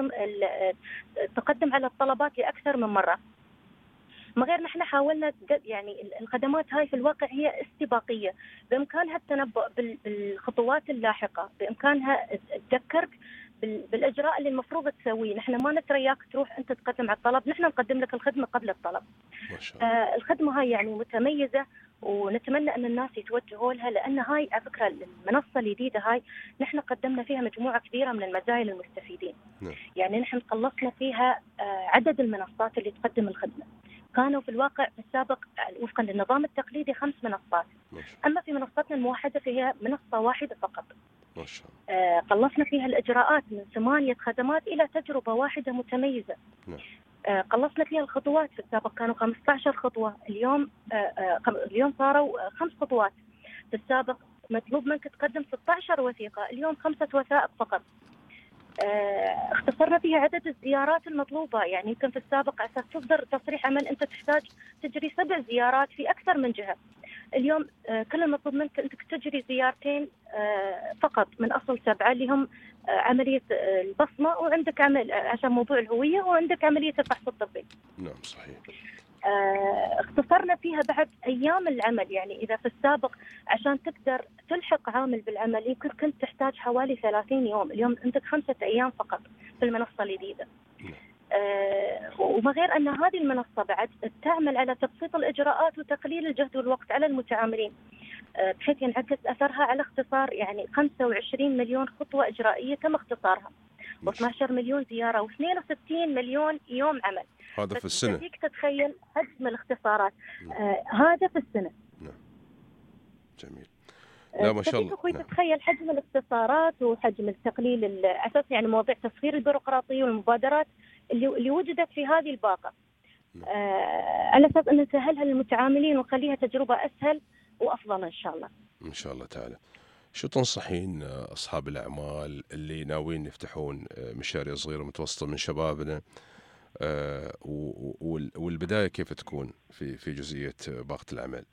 تقدم على الطلبات لأكثر من مرة. ما غير نحن حاولنا يعني الخدمات هاي في الواقع هي استباقية، بإمكانها التنبؤ بالخطوات اللاحقة، بإمكانها تذكرك بالإجراء اللي المفروض تسويه. نحن ما نترياك تروح أنت تقدم على الطلب، نحن نقدم لك الخدمة قبل الطلب. الخدمة هاي يعني متميزة، ونتمنى أن الناس يتوجهوا لها، لأن هاي على فكرة المنصة الجديدة هاي نحن قدمنا فيها مجموعة كبيرة من المزايا للمستفيدين. يعني نحن خلصنا فيها عدد المنصات اللي تقدم الخدمة. كانوا في الواقع في السابق وفقا للنظام التقليدي 5 منصات، أما في منصتنا الموحدة فيها منصة واحدة فقط. قلصنا فيها الإجراءات من 8 خدمات إلى تجربة واحدة متميزة. قلصنا فيها الخطوات، في السابق كانوا 15 خطوة، اليوم صاروا 5 خطوات. في السابق مطلوب منك تقدم 16 وثيقة، اليوم 5 وثائق فقط. اختصرنا فيها عدد الزيارات المطلوبة، يعني يمكن في السابق على أساس تصدر تصريح عمل أنت تحتاج تجري 7 زيارات في أكثر من جهة. اليوم كل المطلوب منك أنك تجري زيارتين فقط من أصل 7 اللي هم عملية البصمة، وعندك عشان موضوع الهوية، وعندك عملية الفحص الطبي. نعم صحيح. اختصرنا فيها بعد أيام العمل، يعني إذا في السابق عشان تقدر تلحق عامل بالعمل يمكن كنت تحتاج حوالي 30 يوم، اليوم عندك 5 أيام فقط في المنصة الجديدة. وما غير أن هذه المنصة بعد تعمل على تبسيط الإجراءات وتقليل الجهد والوقت على المتعاملين، بحيث ينعكس أثرها على اختصار يعني 25 مليون خطوة إجرائية تم اختصارها، و12 مليون زيارة، و62 مليون يوم عمل. هذا في السنة. فيك تتخيل حجم الاختصارات. هذا في السنة. جميل. لا ما شاء الله. أخوي تتخيل حجم الاختصارات وحجم التقليل أساس يعني مواضيع تسخير البيروقراطية والمبادرات اللي وجدت في هذه الباقة، على أساس أن نسهلها للمتعاملين ونخليها تجربة أسهل وأفضل إن شاء الله. إن شاء الله تعالى. شو تنصحين أصحاب الأعمال اللي ناويين يفتحون مشاريع صغيرة متوسطة من شبابنا، والبداية كيف تكون في جزئية باقة العمل؟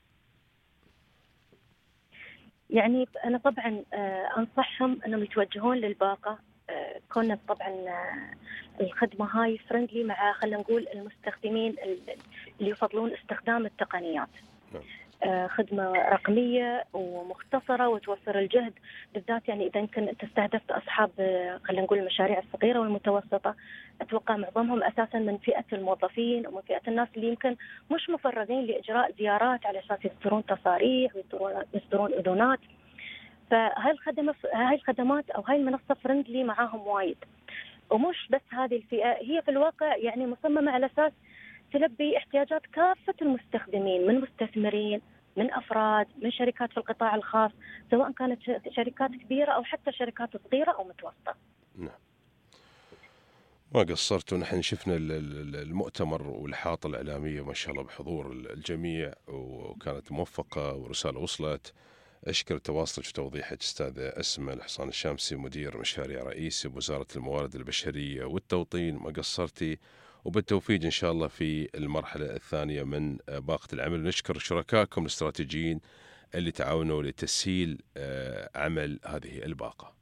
يعني أنا طبعا أنصحهم أنهم يتوجهون للباقة، كون طبعا الخدمة هاي فرندلي مع خلينا نقول المستخدمين اللي يفضلون استخدام التقنيات. خدمة رقمية ومختصرة وتوفر الجهد، بالذات يعني إذا يمكن تستهدف أصحاب خلينا نقول المشاريع الصغيرة والمتوسطة. أتوقع معظمهم أساسا من فئة الموظفين ومن فئة الناس اللي يمكن مش مفرغين لإجراء زيارات على أساس يصدرون تصاريح ويصدرون أذونات. فهاي الخدمات أو هاي المنصة فرندلي معاهم وايد. ومش بس هذه الفئة، هي في الواقع يعني مصممة على أساس تلبي احتياجات كافة المستخدمين، من مستثمرين، من أفراد، من شركات في القطاع الخاص، سواء كانت شركات كبيرة أو حتى شركات صغيرة أو متوسطة. نعم. ما قصرت، ونحن شفنا المؤتمر والحاطة الإعلامية ما شاء الله بحضور الجميع، وكانت موفقة ورسالة وصلت. أشكر تواصلك وتوضيحك أستاذة أسماء الحصان الشامسي، مدير مشاريع رئيسي بوزارة الموارد البشرية والتوطين. ما قصرتي، وبالتوفيق إن شاء الله في المرحلة الثانية من باقة العمل. نشكر شركائكم الاستراتيجيين اللي تعاونوا لتسهيل عمل هذه الباقة.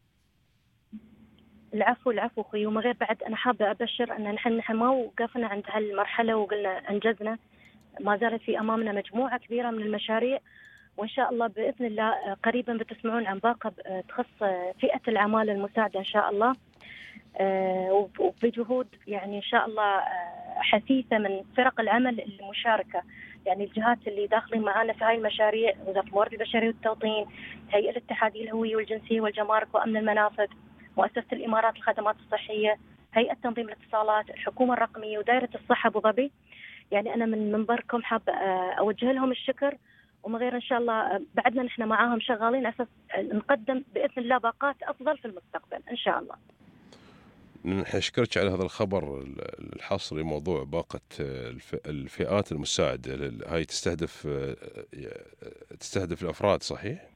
العفو أخوي. وما غير بعد أنا حابة أبشر أن نحن ما وقفنا عند هالمرحلة وقلنا أنجزنا، ما زالت في أمامنا مجموعة كبيرة من المشاريع، وإن شاء الله بإذن الله قريبا بتسمعون عن باقة تخص فئة العمالة المساعدة إن شاء الله، وبجهود يعني إن شاء الله حثيثة من فرق العمل المشاركة، يعني الجهات اللي داخلين معنا في هاي المشاريع: وزارة الموارد البشرية والتوطين، هيئة الاتحادية الهوية والجنسية والجمارك وأمن المنافذ، مؤسسة الإمارات الخدمات الصحية، هيئة تنظيم الاتصالات، الحكومة الرقمية، ودائرة الصحة أبو ظبي. يعني أنا من منبركم حابة أوجه لهم الشكر، وما غير إن شاء الله بعدنا نحن معاهم شغالين أساس نقدم بإذن الله باقات أفضل في المستقبل إن شاء الله. نشكرك على هذا الخبر الحصري، موضوع باقة الفئات المساعدة. هاي تستهدف الأفراد صحيح؟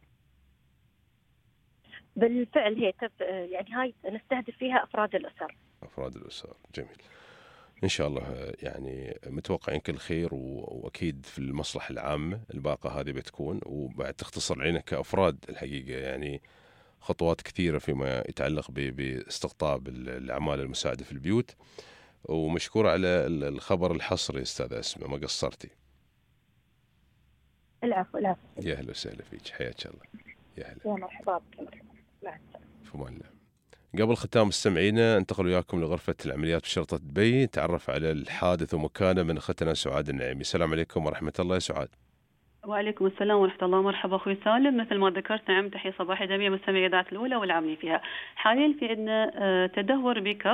بالفعل هي يعني هاي نستهدف فيها أفراد الأسر. جميل. إن شاء الله يعني متوقعين كل خير، وأكيد في المصلحة العامة الباقة هذه بتكون، وبعد تختصر علينا كأفراد الحقيقة يعني خطوات كثيرة فيما يتعلق باستقطاب العمالة المساعدة في البيوت. ومشكور على الخبر الحصري أستاذة أسماء، ما قصرتي. العفو. يا أهلا وسهلا فيك، حياك الله. يا هلا. يا مرحبا بك. مع السلامة. في أمان الله. قبل ختام مستمعينا انتقل وياكم لغرفة العمليات بشرطة دبي، تعرف على الحادث ومكانه من أختنا سعاد النعيمي. السلام عليكم ورحمة الله يا سعاد. وعليكم السلام ورحمة الله. مرحبا أخوي سالم. مثل ما ذكرت نعم، تحية صباحية جميع مستمعي إذاعة الأولى والعاملين فيها. حاليا في عندنا تدهور بيكاب،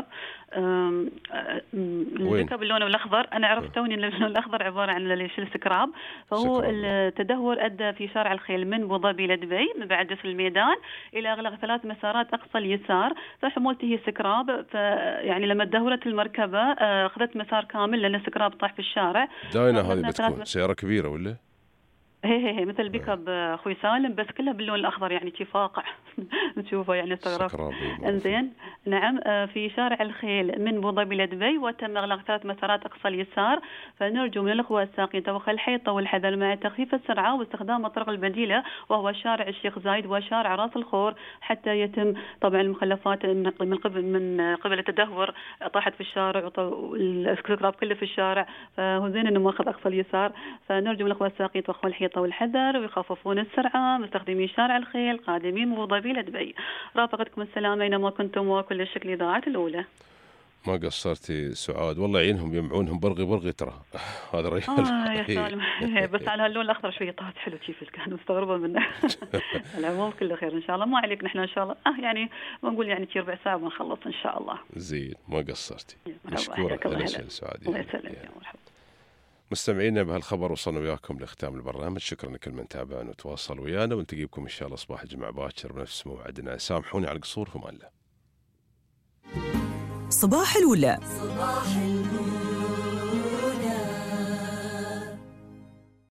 البيكاب اللون الأخضر. أنا عرفت توني أن اللون الأخضر عبارة عن السكراب، فهو التدهور أدى في شارع الخيل من أبو ظبي لدبي، بعد في الميدان إلى أغلق 3 مسارات أقصى اليسار، فحمولته هي سكراب. فيعني لما تدهورت المركبة أخذت مسار كامل لأن السكراب طاح في الشارع. داينا هذه بتكون سيارة كبيرة ولا؟ هي مثل البيك اب اخوي سالم، بس كلها باللون الاخضر يعني فاقع نشوفه يعني استغرب. انزين نعم. في شارع الخيل من ابو ظبي لدبي، وتم اغلاق 3 مسارات اقصى اليسار، فنرجو من الاخوه الساقين توخى الحيطه والحذر مع تخفيف السرعه واستخدام الطرق البديله، وهو شارع الشيخ زايد وشارع راس الخور، حتى يتم طبعا المخلفات من قبل التدهور طاحت في الشارع والسكراب كله في الشارع، فهو زين انه ماخذ اقصى اليسار. فنرجو من الاخوه الساقين توخوا الحيطه والحذر ويخففون السرعه مستخدمي شارع الخيل قادمين من ابو ظبي لدبي. رافقتكم السلامه اينما كنتم، وكل الشكر الاذاعه الاولى. ما قصرتي سعاد، والله يعينهم يجمعونهم برغي ترى هذا ريال. يا سالم بس على اللون الاخضر شويه طاحت حلو كيف كان مستغربه منه. العموم كله خير ان شاء الله، ما عليك نحن ان شاء الله يعني بنقول يعني ربع ساعه ونخلص ان شاء الله. زين ما قصرتي. مشكورة الله سعاد. الله يسلمك. مستمعينا بهالخبر وصلنا وياكم لختام البرنامج. شكرا لكل من تابعنا وتواصل ويانا، ونلتقي بكم ان شاء الله صباح الجمعه باكر بنفس موعدنا. سامحوني على القصور، في امان الله. صباح الولا. صباح الولا.